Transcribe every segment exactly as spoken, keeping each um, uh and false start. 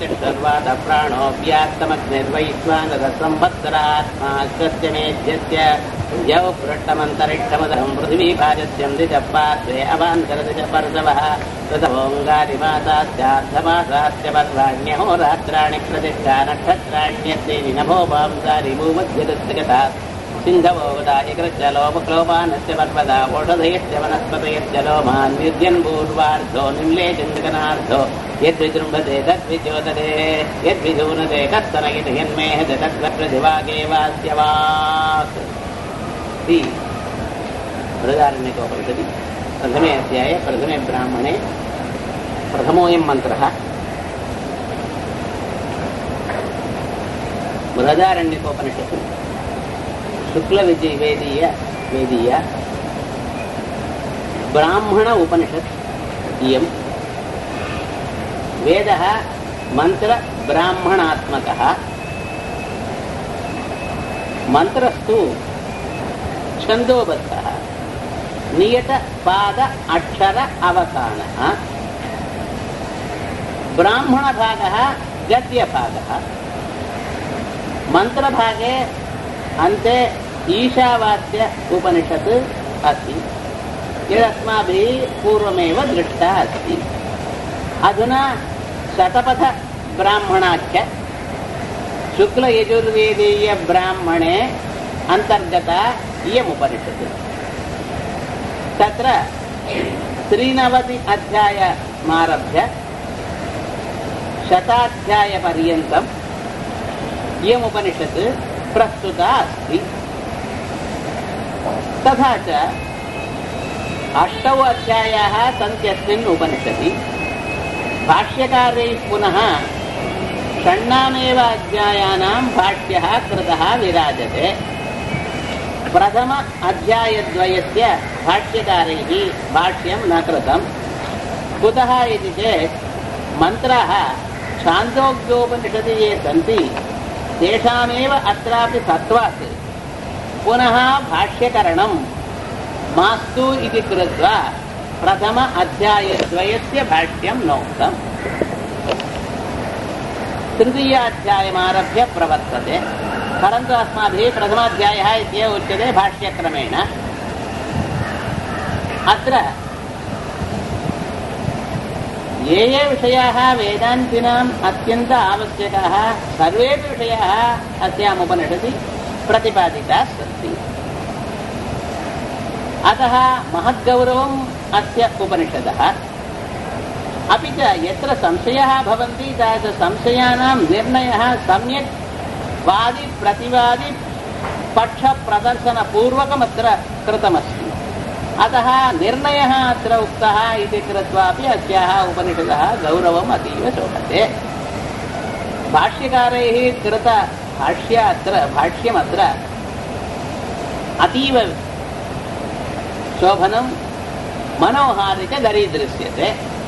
प्रत्यक्षर्वाद प्राणोऽव्यात्तमग्निर्वैश्वानरसंवत्सरात्मा सत्यमेध्यस्य यौ पृष्ठमन्तरिक्षमदहं पृथिवीभाजस्यं द्विजपार्श्वे अवान्तरदिश पर्शवः ततवोङ्गारिमासास्यार्धमासास्य पर्वाण्यहोरात्राणि प्रतिष्ठा नक्षत्राण्यस्तेनि नभो वांसारि भूमध्यदृष्टिगता सिन्धवोदायकृत्य लोपक्लोपानस्य पर्वदा ओषधयश्च वनस्पतयश्च लोमान् निर्जन् पूर्वार्धो निम्ले चन्द्रगनार्धो यद्विजृम्भते तद्विज्योतते यद्विजूनते कस्तन यद् यन्मेहते तद्वप्रतिवागे वास्य वाक् इति बृहदारण्यकोपनिषदि प्रथमे अध्याये प्रथमे ब्राह्मणे प्रथमोऽयं मन्त्रः बृहदारण्यकोपनिषत् शुक्लविजय वेदीय वेदीय ब्राह्मण उपनिषत् इयं वेदः मंत्र ब्राह्मणात्मकः मंत्रस्तु छन्दोबद्धः नियत पाद अक्षर अवसानः ब्राह्मण भागः गद्य भागः मंत्र भागे अन्ते ईशावास्य उपनिषत् अस्ति यदस्माभिः पूर्वमेव दृष्टा अस्ति अधुना शतपथ ब्राह्मणाख्य शुक्लयजुर्वेदीय ब्राह्मणे अंतर्गता इयमुपनिषत् तत्र त्रिनवति अध्यायमारभ्य शताध्यायपर्यन्तम् इयमुपनिषत् प्रस्तुता अस्ति तथा च अष्टौ अध्यायाः सन्त्यस्मिन् उपनिषदि भाष्यकारैः पुनः षण्णामेव अध्यायानां भाष्यः कृतः विराजते प्रथम अध्यायद्वयस्य भाष्यकारैः भाष्यं न कृतं कुतः इति चेत् मन्त्राः छान्दोग्योपनिषदि ये सन्ति तेषामेव अत्रापि सत्त्वात् पुनः भाष्यकरणं मास्तु इति कृत्वा प्रथम अध्यायद्वयस्य भाष्यं नोक्तम् तृतीयाध्यायमारभ्य प्रवर्तते परन्तु अस्माभिः प्रथमाध्यायः इत्येव उच्यते भाष्यक्रमेण अत्र ये ये विषयाः वेदान्तिनाम् अत्यन्त आवश्यकाः सर्वेपि विषयाः अस्याम् उपनिषदि प्रतिपादिताः सन्ति अतः महद्गौरवम् अस्य उपनिषदः अपि च यत्र संशयाः भवन्ति तादृश संशयानां निर्णयः सम्यक् वादि प्रतिवादि पक्षप्रदर्शनपूर्वकमत्र कृतमस्ति अतः निर्णयः अत्र उक्तः इति कृत्वापि अस्याः उपनिषदः गौरवम् अतीव शोभते भाष्यकारैः कृत भाष्य अत्र भाष्यमत्र अतीव शोभनं मनोहारि च दरीदृश्यते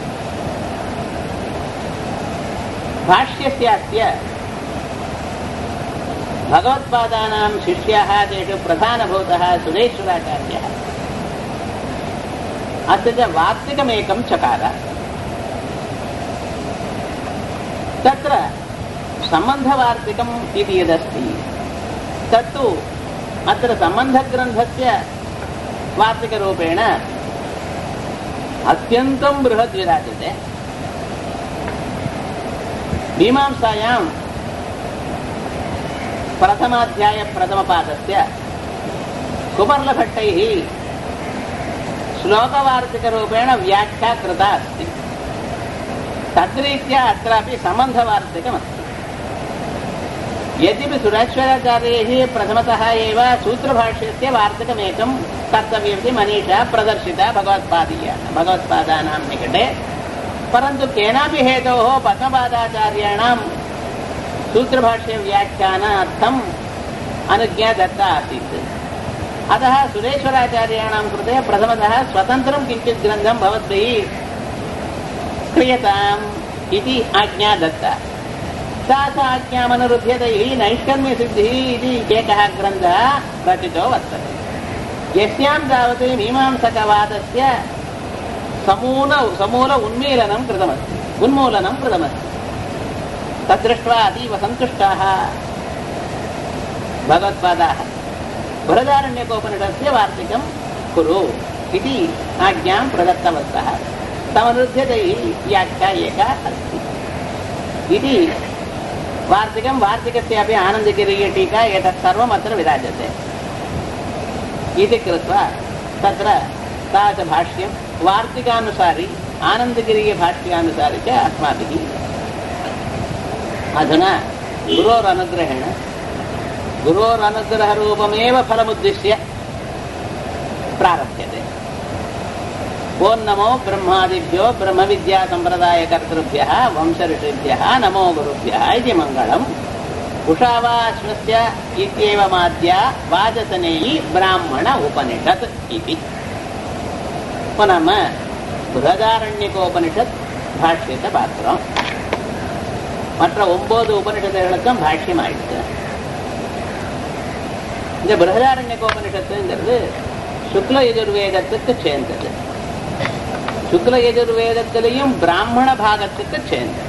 भाष्यस्यास्य भगवत्पादानां शिष्याः तेषु प्रधानभूतः सुरेश्वराचार्यः अस्य च वार्तिकमेकं चकार तत्र सम्बन्धवार्तिकम् इति यदस्ति तत्तु अत्र सम्बन्धग्रन्थस्य वार्तिकरूपेण अत्यन्तं बृहद् विराजते मीमांसायां प्रथमाध्याय प्रथमपादस्य कुमर्लभट्टैः श्लोकवार्तिकरूपेण व्याख्या कृता अस्ति तद्रीत्या अत्रापि सम्बन्धवार्तिकमस्ति यद्यपि सुरेश्वराचार्यैः प्रथमतः एव सूत्रभाष्यस्य वार्तिकमेकं कर्तव्यमिति मनीषा प्रदर्शिता भगवत्पादीय भगवत्पादानां निकटे परन्तु केनापि हेतोः पद्मपादाचार्याणां सूत्रभाष्यव्याख्यानार्थम् अनुज्ञा दत्ता आसीत् अतः सुरेश्वराचार्याणां कृते प्रथमतः स्वतन्त्रं किञ्चित् ग्रन्थं भवद्भिः क्रियताम् इति आज्ञा दत्ता सा सा आज्ञामनुरुध्य तैः नैष्कर्म्यसिद्धिः इति एकः ग्रन्थः रचितो वर्तते यस्यां तावत् मीमांसकवादस्य समूल समूल उन्मीलनं कृतमस्ति उन्मूलनं कृतमस्ति तद्दृष्ट्वा अतीव सन्तुष्टाः भगवत्पादाः बृहदारण्यकोपनिषदस्य वार्तिकं कुरु इति आज्ञां प्रदत्तवन्तः। तमनुरुध्य तैः व्याख्या एका अस्ति इति वार्तिकं वार्तिकस्यापि आनन्दगिरीयटीका एतत् सर्वम् अत्र विराजते इति कृत्वा तत्र तादृशभाष्यं वार्तिकानुसारि आनन्दगिरीयभाष्यानुसारि च अस्माभिः अधुना गुरोरनुग्रहेण गुरोरनुग्रहरूपमेव फलमुद्दिश्य प्रारभ्यते। ओं नमो ब्रह्मादिभ्यो ब्रह्मविद्यासम्प्रदायकर्तृभ्यः वंशऋषिभ्यः नमो गुरुभ्यः इति मङ्गलम्। उषावाश्वस्य इत्येवमाद्या वाचसनेयी ब्राह्मण उपनिषत् इति पुनः बृहदारण्यकोपनिषत् भाष्यத்தை பார்க்கிறோம். மற்ற ஒன்பது உபனிஷத்துகளுக்கும் பாஷ்யம் ஆயிடுச்சு. இந்த பிருஹதாரண்யகோபனிஷத்துங்கிறது சுக்ல யஜுர்வேதத்துக்கு சேர்ந்தது. சுக்ல யஜுர்வேதத்திலையும் பிராமண பாகத்துக்கு சேர்ந்தது.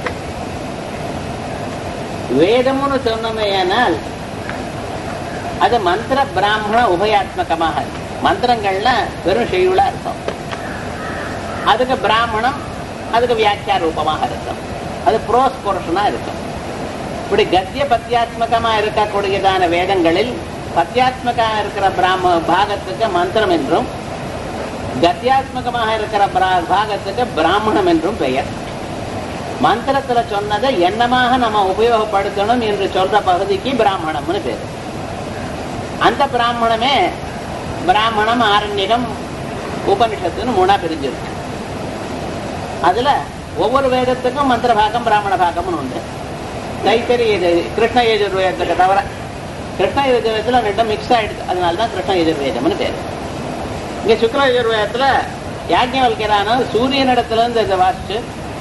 வேதம்னு சொன்னமையானால் அது மந்திர பிராமண உபயாத்மகமாக மந்திரங்கள்ல வெறும் செய்யுளா இருக்கும். அதுக்கு பிராமணம் அதுக்கு வியாக்கியா ரூபமாக இருக்கும். அது புரோஸ் போர்ஷனா இருக்கும். இப்படி கத்திய பத்தியாத்மகமா இருக்கக்கூடியதான வேதங்களில் பத்தியாத்மகமாக இருக்கிற பிராம பாகத்துக்கு மந்திரம் என்றும் கத்தியாத்மகமாக இருக்கிற பாகத்துக்கு பிராமணம் என்றும் பெயர். மந்திரத்துல சொன்னதை என்னமாக நம்ம உபயோகப்படுத்தணும் என்று சொல்ற பகுதிக்கு பிராமணம்னு பேரு. அந்த பிராமணமே பிராமணம் ஆரண்யகம் உபனிஷத்துன்னு மூணா பிரிஞ்சிருக்கு. அதுல ஒவ்வொரு வேதத்துக்கும் மந்திர பாகம் பிராமண பாகம்னு உண்டு. தைத்தரிய கிருஷ்ண யஜுர்வேதத்துக்கு தவிர கிருஷ்ண யஜுர்வேதத்துல ரெண்டும் மிக்ஸ் ஆயிடுது. அதனாலதான் கிருஷ்ண யஜுர்வேதம்னு பேரு. இங்க சுக்ல யஜுர்வேதத்துல யாஜ்ஞவல்கியரான சூரியனிடத்துல இருந்து இதை வாசிச்சு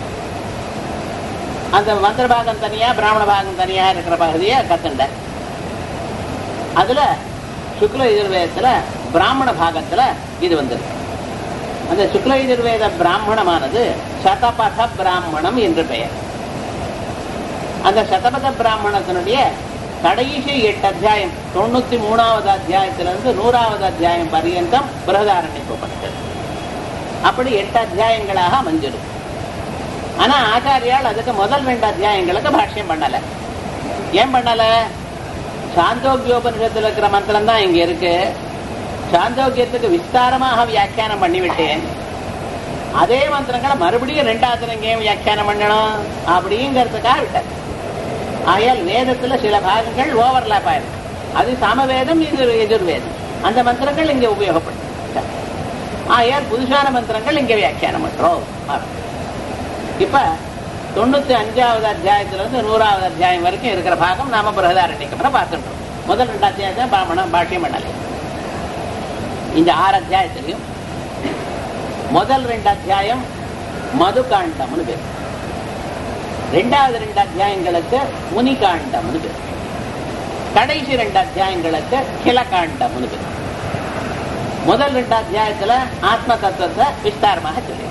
அந்த மந்திர பாகம் தனியா பிராமண பாகம் தனியா இருக்கிற பகுதியை கத்துண்ட. அதுல சுக்ல யஜுர்வேதத்துல பிராமண பாகத்துல இது வந்துருக்கு. அந்த சுக்ல யஜுர்வேத பிராமணமானது சதபத பிராமணம் என்று பெயர். அந்த சதபத பிராமணத்தினுடைய கடைசி எட்டு அத்தியாயம் தொண்ணூத்தி மூணாவது அத்தியாயத்திலிருந்து நூறாவது அத்தியாயம் பர்யந்தம் பிருஹதாரண்யகோபனிஷத். அப்படி எட்டு அத்தியாயங்களாக அமைஞ்சிருக்கு. ஆனா ஆச்சாரியால் அதுக்கு முதல் ரெண்டு அத்தியாயங்களுக்கு பாஷ்யம் பண்ணல. ஏன் பண்ணல? சாந்தோக்கியோபனிஷத்துல இருக்கிற மந்திரம் தான் இங்க இருக்கு. சாந்தோக்கியத்துக்கு விஸ்தாரமாக வியாக்கியானம் பண்ணிவிட்டேன். அதே மந்திரங்களை மறுபடியும் ரெண்டாவது எங்கேயும் வியாக்கியானம் பண்ணணும் அப்படிங்கிறதுக்காக விட்டார். ஆகையால் வேதத்துல சில பாகங்கள் ஓவர்லாப் ஆயிருக்கு. அது சாமவேதம், இது எஜுர்வேதம். அந்த மந்திரங்கள் இங்க உபயோகப்படும். ஆகையால் புதுசான மந்திரங்கள் இங்க வியாக்கியானம் பண்றோம். இப்ப தொண்ணூத்தி அஞ்சாவது அத்தியாயத்துல இருந்து நூறாவது அத்தியாயம் வரைக்கும் இருக்கிற பாகம் நாம பிருஹதாரண்யகம் பார்த்துட்டோம். முதல் ரெண்டு அத்தியாயத்தை பிராமணம் பாஷ்யம் பண்ணல. இந்த ஆறு அத்தியாயத்திலையும் முதல் ரெண்டு அத்தியாயம் மதுகாண்டம்னு பேர். ரெண்டாவது ரெண்டு அத்தியாயங்களுக்கு முனிகாண்டம்னு பேர். கடைசி ரெண்டு அத்தியாயங்களுக்கு கிளகாண்டம்னு பேர். முதல் ரெண்டு அத்தியாயத்துல ஆத்ம தத்துவத்தை விஸ்தாரமாக சொல்லி,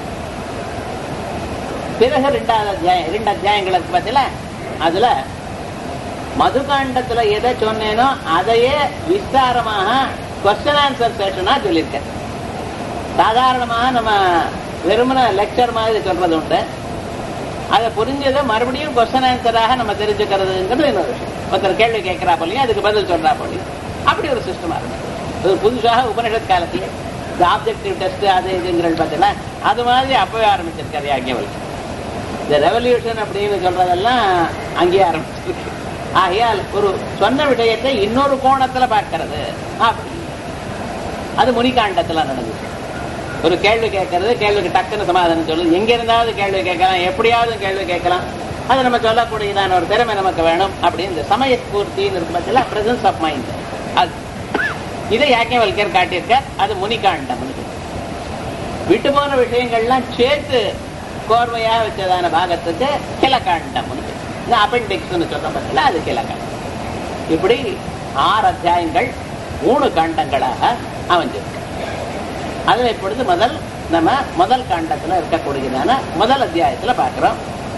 பிறகு ரெண்டாவது அத்தியாயம் ரெண்டு அத்தியாயங்களுக்கு பதில அதுல மதுகாண்டத்துல எதை சொன்னேனோ அதையே விஸ்தாரமாக கொஸ்டின் ஆன்சர் செஷனா சொல்லியிருக்கேன். சாதாரணமாக நம்ம வெறுமன லெக்சர் மாதிரி சொல்றது உண்டு. அதை புரிஞ்சதை மறுபடியும் கொஸ்டின் ஆன்சராக நம்ம தெரிஞ்சுக்கிறதுங்கிறது இன்னொரு விஷயம். ஒருத்தர் கேள்வி கேட்கிறா போலையும் அதுக்கு பதில் சொல்றா போலையும் அப்படி ஒரு சிஸ்டமா இருக்கு. அது புதுசாக உபனிஷத் காலத்திலே இந்த ஆப்ஜெக்டிவ் டெஸ்ட் அது இதுங்கிறது பார்த்தீங்கன்னா அது மாதிரி அப்பவே ஆரம்பிச்சிருக்காரு யாஜ்ஞவல்கியர். இந்த ரெவல்யூஷன் அப்படின்னு சொல்றதெல்லாம் அங்கேயே ஆரம்பிச்சிருக்கு. ஆகையால் ஒரு சொன்ன விஷயத்தை இன்னொரு கோணத்துல பார்க்கறது அப்படி அது முனிகாண்டத்துல நடந்துச்சு. ஒரு கேள்வி கேட்கறது, கேள்விக்கு டக்குன்னு சமாதானம் சொல்லுது. எங்க இருந்தாவது கேள்வி கேட்கலாம், எப்படியாவது கேள்வி கேட்கலாம். அது நம்ம சொல்லக்கூடியதான ஒரு திறமை நமக்கு வேணும் அப்படின்னு இந்த சமய ஸ்பூர்த்தின்னு இருக்கு பட்சத்துல பிரசன்ஸ் ஆஃப் மைண்ட். அது இதை யாஜ்ஞவல்கியர் காட்டியிருக்கார். அது முனிகாண்டம். விட்டு போன விஷயங்கள்லாம் சேர்த்து கோர்வையா வச்சதான பாகத்துக்கு கிளகாண்டம். இந்த அப்பெண்டிக்ஸ்ன்னு சொல்ற பட்சத்துல அது கிளகாண்டம். இப்படி ஆறு அத்தியாயங்கள் மூணு காண்டங்களாக அமைஞ்சிருக்கு. அதுல இப்பொழுது முதல் நம்ம முதல் காண்டத்துல இருக்கக்கூடியதான முதல் அத்தியாயத்துல பார்க்கிறோம்.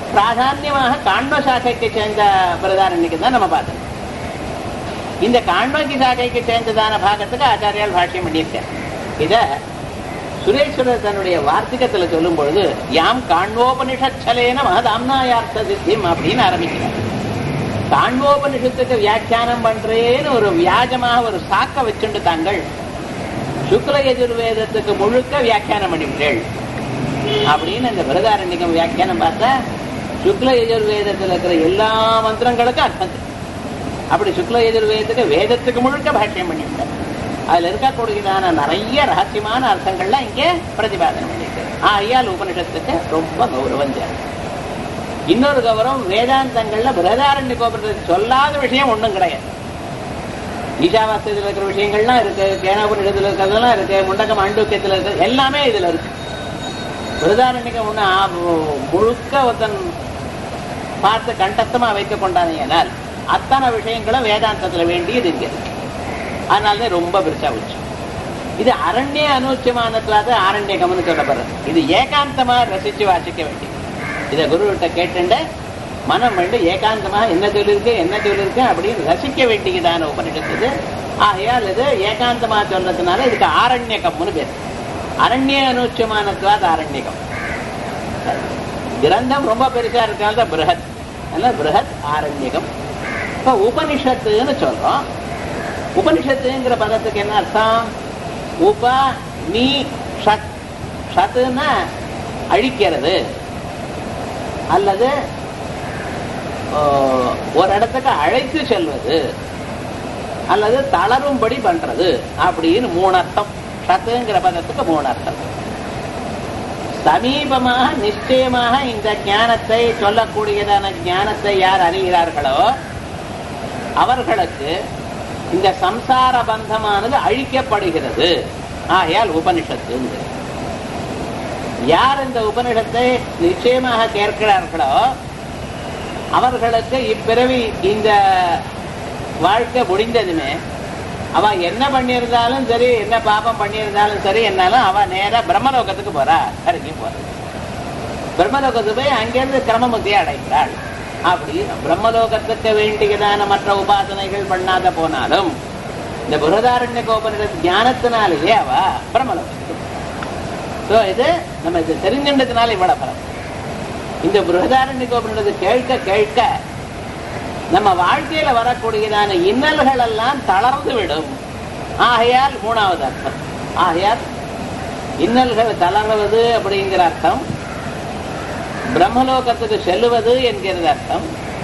பிராதான்யமாக காண்ப சாக்கைக்கு சேர்ந்த பிரதாரண்யக்கு தான் நம்ம பார்த்தோம். இந்த காண்பகி சாக்கைக்கு சேர்ந்ததான பாகத்துக்கு ஆச்சாரியால் பாஷ்யம் பண்ணியிருக்கார். இத சுரேஸ்வரர் தன்னுடைய வார்த்திகத்துல சொல்லும் பொழுது யாம் காண்போபனிஷச்சலேன மகதாம்னாயார்த்த சித்திம் அப்படின்னு ஆரம்பிக்கிறார். காண்போபனிஷத்துக்கு வியாக்கியானம் பண்றேன்னு ஒரு வியாஜமாக ஒரு சாக்க வச்சுண்டு தாங்கள் சுக்ல யஜுர்வேதத்துக்கு முழுக்க வியாக்கியானம் பண்ணிவிட்டேள் அப்படின்னு இந்த பிரதாரண்யகம் வியாக்கியானம் பார்த்தா சுக்ல யஜுர்வேதத்தில் இருக்கிற எல்லா மந்திரங்களுக்கும் அர்த்தம். அப்படி சுக்ல யஜுர்வேதத்துக்கு வேதத்துக்கு முழுக்க பாஷ்யம் பண்ணிவிட்டார். அதுல இருக்கக்கூடியதான நிறைய ரகசியமான அர்த்தங்கள்லாம் இங்கே பிரதிபாதனம் பண்ணியிருக்காரு. ஆகையால் உபனிஷத்துக்கு ரொம்ப கௌரவம் ஜாஸ்தி. இன்னொரு கௌரவம் வேதாந்தங்கள்ல பிரதாரண்யகோபுரத்தை சொல்லாத விஷயம் ஒன்றும் கிடையாது. ஈஷாவாஸ்தியத்தில் இருக்கிற விஷயங்கள்லாம் இருக்கு, கேனாபுரிடத்தில் இருக்கிறதெல்லாம் இருக்கு, முண்டகம் ஆண்டூக்கியத்தில் இருக்கிறது எல்லாமே இதுல இருக்கு. பிரதாரண்யகம் ஒண்ணு முழுக்க ஒருத்தன் பார்த்து கண்டஸ்தமா வைக்க கொண்டாதீங்கனால் அத்தனை விஷயங்களும் வேதாந்தத்துல வேண்டியது இங்க இருக்கு. அதனாலதான் ரொம்ப பெருசா வச்சு இது அரண்ய அனூச்சியமானதுலாத ஆரண்யகம்னு சொல்லப்படுறது. இது ஏகாந்தமா ரசிச்சு வாசிக்க வேண்டியது. இதை குருவிட்ட கேட்டு மனம் வேண்டு ஏகாந்தமா என்ன சொல்லிருக்கு என்ன சொல்லிருக்கு அப்படின்னு ரசிக்க வேண்டியதான உபனிஷத்து. ஆகையால் இது ஏகாந்தமா சொல்றதுனால இதுக்கு ஆரண்யகம்னு பேர். அரண்ய அனூச்சியமானதுலாத ஆரண்யகம். கிரந்தம் ரொம்ப பெருசா இருக்காத பிருஹத், அதனால பிருஹத் ஆரண்யகம். இப்ப உபனிஷத்துன்னு சொல்றோம். உபனிஷத்துங்கிற பதத்துக்கு என்ன அர்த்தம்? உப நீ ஷத். ஷத்துன்னா அழிக்கிறது அல்லது ஒரு இடத்துக்கு அழைத்து செல்வது அல்லது தளரும்படி பண்றது அப்படின்னு மூணு அர்த்தம். ஷத்துங்கிற பதத்துக்கு மூணு அர்த்தம். சமீபமாக நிச்சயமாக இந்த ஞானத்தை சொல்லக்கூடியதான ஞானத்தை யார் அறிகிறார்களோ அவர்களுக்கு இந்த சம்சார பந்தமானது அழிக்கப்படுகிறது. ஆகையால் உபனிஷத்து. யார் இந்த உபனிஷத்தை நிச்சயமாக கேட்கிறார்களோ அவர்களுக்கு இப்பிறவி இந்த வாழ்க்கை முடிந்ததுமே அவ என்ன பண்ணியிருந்தாலும் சரி, என்ன பாபம் பண்ணியிருந்தாலும் சரி, என்னாலும் அவ நேரா பிரம்மலோகத்துக்கு போறா, கரைக்கு போற. பிரம்மலோகத்துக்கு போய் அங்கிருந்து கிரமமுத்தியை அடைகிறாள். அப்படி பிரம்மலோகத்துக்கு வேண்டியதான மற்ற உபாசனைகள் பண்ணாத போனாலும் இந்த புரதாரண்யகோபனிஷத் ஞானத்தினாலேயே அவ பிரம்மலோகத்துக்கு. இது நம்ம இது தெரிஞ்சின்றதுனால இவ்வளவு பலம். இந்த புரதாரண்யகோபனிஷத்தை கேட்க கேட்க நம்ம வாழ்க்கையில வரக்கூடியதான இன்னல்கள் எல்லாம் தளர்ந்து விடும். ஆகையால் மூணாவது அர்த்தம். ஆகையால் இன்னல்கள் தளர்வது அப்படிங்கிற அர்த்தம், பிரம்மலோகத்துக்கு செல்லுவது என்கிறது அர்த்தம்,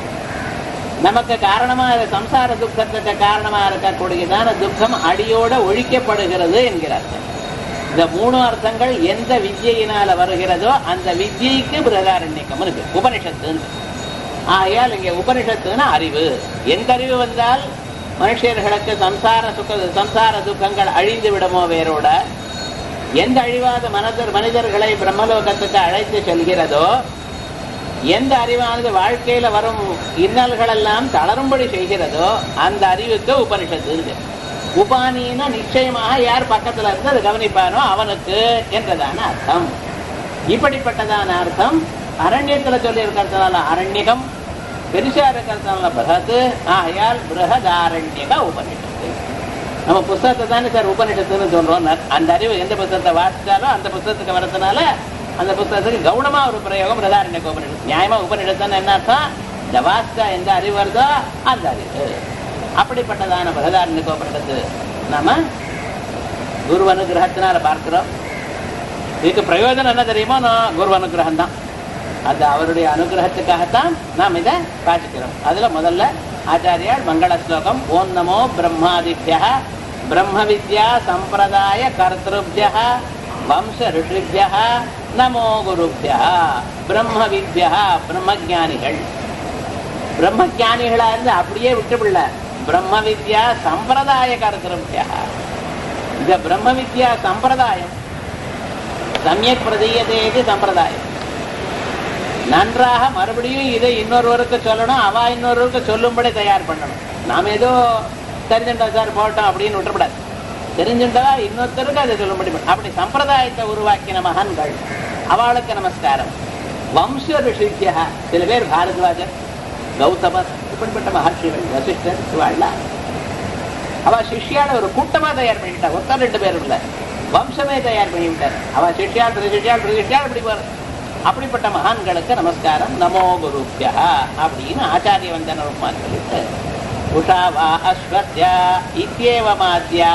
நமக்கு காரணமா சம்சார துக்கத்துக்கு காரணமா இருக்கக்கூடியதான துக்கம் அடியோட ஒழிக்கப்படுகிறது என்கிற அர்த்தம். இந்த மூணு அர்த்தங்கள் எந்த வித்யினால வருகிறதோ அந்த வித்யைக்கு பிரதாரண்யகம் இருக்கு, உபனிஷத்து. ஆகையால் இங்கே உபனிஷத்துனா அறிவு. எந்த அறிவு வந்தால் மனுஷர்களுக்கு சம்சார சுக்க சம்சார துக்கங்கள் அழிந்து விடுமோ வேரோட, எந்த அழிவாத மனதர் மனிதர்களை பிரம்மலோகத்துக்கு அழைத்து செல்கிறதோ, எந்த அறிவானது வாழ்க்கையில வரும் இன்னல்கள் எல்லாம் தளரும்படி செய்கிறதோ அந்த அறிவுக்கு உபனிஷத்து இருக்கு. உபானின்னா நிச்சயமாக யார் பக்கத்துல இருந்து அது கவனிப்பானோ அவனுக்கு என்றதான அர்த்தம். இப்படிப்பட்டதான அர்த்தம் அரண்யத்துல சொல்லி இருக்கிறதுனால அரண்யகம், பெருசா இருக்கிறதுனால பிரகத். ஆகையால் பிரகதாரண்யக உபனிஷத்து. நம்ம புஸ்தகத்தை தானே சார் உபனிஷத்துன்னு சொல்றோம். அந்த அறிவு எந்த புத்தகத்தை வாசிச்சாலும் அந்த புத்தகத்துக்கு வரதுனால அந்த புத்தகத்துக்கு கவுனமா ஒரு பிரயோகம் பிரதாரண்யக உபனிஷத்து. நியாயமா உபனிஷத்துன்னு என்ன அர்த்தம்? இந்த வாசிச்சா எந்த அறிவு வருதோ அந்த அறிவு. அப்படிப்பட்டதான பிரதாரண்யக உபனிஷத்து நாம குரு அனுகிரகத்தினால பார்க்கிறோம். இதுக்கு பிரயோஜனம் என்ன தெரியுமோ? நான் குரு அனுகிரகம் தான். அது அவருடைய அனுகிரகத்துக்காகத்தான் நாம் இதை வாசிக்கிறோம். அதுல முதல்ல ஆச்சாரியால் மங்கள ஸ்லோகம். ஓம் நமோ பிரம்மாதிபிய பிரம்ம வித்யா சம்பிரதாய கர்த்திருப்ய வம்ச ரிஷிபிய நமோ குருபிய. பிரம்ம வித்யா பிரம்மஜானிகள், பிரம்மஜானிகளா இருந்து அப்படியே விட்டுவிடல. பிரம்ம வித்யா சம்பிரதாய கர்த்திருப்ய. இந்த பிரம்ம வித்யா சம்பிரதாயம் சமயக் பிரதீயதேது சம்பிரதாயம். நன்றாக மறுபடியும் இதை இன்னொருவருக்கு சொல்லணும், அவ இன்னொருவருக்கு சொல்லும்படி தயார் பண்ணணும். நாம் ஏதோ தெரிஞ்சுட்டா சார் போட்டோம் அப்படின்னு விட்டுப்படாது. தெரிஞ்சுட்டா இன்னொருத்தருக்கு அதை சொல்லும்படி. அப்படி சம்பிரதாயத்தை உருவாக்கின மகான்கள், அவளுக்கு நமஸ்காரம். வம்ச ரிஷித்யா, சில பேர் பாரத்வாஜர், கௌதமர், இப்படிப்பட்ட மகர்ஷிகள், வசிஷ்டர், இவாள்லாம் அவ சிஷ்யால ஒரு கூட்டமா தயார் பண்ணிவிட்டா. ஒருத்தர் ரெண்டு பேரும் இல்ல, வம்சமே தயார் பண்ணிவிட்டார். அவ சிஷ்யால் சிஷ்யால் சிஷ்யால் இப்படி வரும். அப்படிப்பட்ட மகான்களுக்கு நமஸ்காரம். நமோ குருப்யா அப்படின்னு ஆச்சாரிய வந்தனமா சொல்லிட்டு உஷாவா அஸ்வத்யா இத்யேவமாத்யா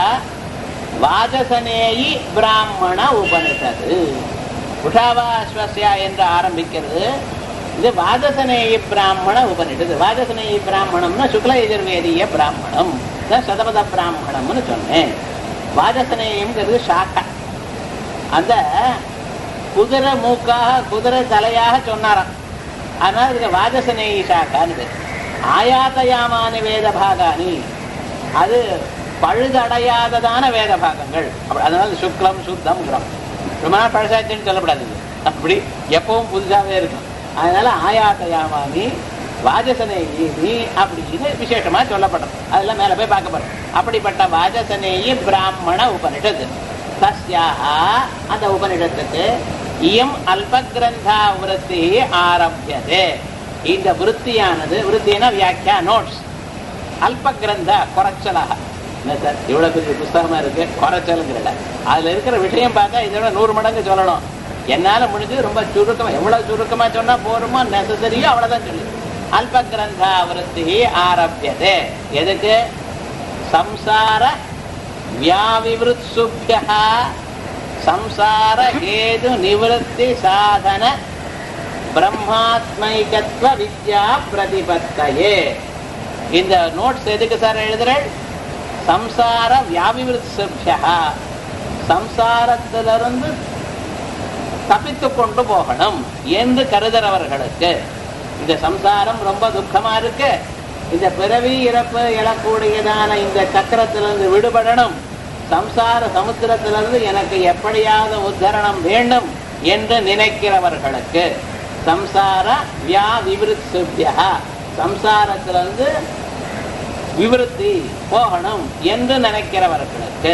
வாஜசனேயி பிராமண உபனிஷத்து. உஷாவா அஸ்வஸ்யா என்று ஆரம்பிக்கிறது. இது வாஜசனேயி பிராமண உபனிஷத்து. வாஜசனேயி பிராமணம்னா சுக்ல எதிர்வேதிய பிராமணம், சதபத பிராமணம்னு சொன்னேன். வாஜசனேயம்ங்கிறது சாக்கா. அந்த குதிரை மூக்காக குதிரை தலையாக சொன்னாராம். அதனால இதுக்கு வாஜசனேயி சாக்கான்னு. ஆயாத்தயாமான வேத பாகானி, அது பழுதடையாததான வேத பாகங்கள். அதனால சுக்லம் சுத்தம் ரொம்ப நாள் பழசாச்சுன்னு சொல்லப்படாது. அப்படி எப்பவும் புதுசாகவே இருக்கும். அதனால ஆயாத்தயாமானி வாஜசனேயி அப்படின்னு விசேஷமா சொல்லப்படுறது. அதெல்லாம் மேல போய் பார்க்க போறோம். அப்படிப்பட்ட வாஜசனேயி பிராமண உபனிஷத்து. தஸ்யாக அந்த உபனிஷத்துக்கு இயம் அல்பகிரந்தா விருத்தி ஆரம்பியது. இந்த விருத்தியானது, விருத்தினா வியாக்கியா நோட்ஸ், அல்பகிரந்த குறைச்சலாக. என்ன சார் இவ்வளவு பெரிய புஸ்தகமா இருக்கு, குறைச்சலுங்கிறத அதுல இருக்கிற விஷயம் பார்த்தா இதோட நூறு மடங்கு சொல்லணும். என்னால முடிஞ்சது ரொம்ப சுருக்கமா, எவ்வளவு சுருக்கமா சொன்னா போருமோ நெசசரியோ அவ்வளவுதான் சொல்லு. அல்பகிரந்தா விருத்தி ஆரம்பியது. எதுக்கு? சம்சார வியாவிவருத்சுப்யா சம்சார ஹேது நிவர்த்தி சாதன பிரம்மாத்மைகத்வ வித்யா பிரதிபத்தையே. இந்த நோட்ஸ் எதுக்கு சார் எழுதுறேன்? சம்சார வியாவிவருத்சுப்யா, சம்சாரத்திலிருந்து தப்பித்து கொண்டு போகணும் என்று கருதுறவர்களுக்கு. இந்த சம்சாரம் ரொம்ப துக்கமா இருக்கு, இந்த பிறவி இறப்பு எழக்கூடியதான இந்த சக்கரத்திலிருந்து விடுபடணும், சம்சார சமுத்திரத்திலிருந்து எனக்கு எப்படியாவது உத்தரணம் வேண்டும் என்று நினைக்கிறவர்களுக்கு, சம்சார வியா விவருத்சுப்யா, சம்சாரத்திலிருந்து விவருத்தி போகணும் என்று நினைக்கிறவர்களுக்கு,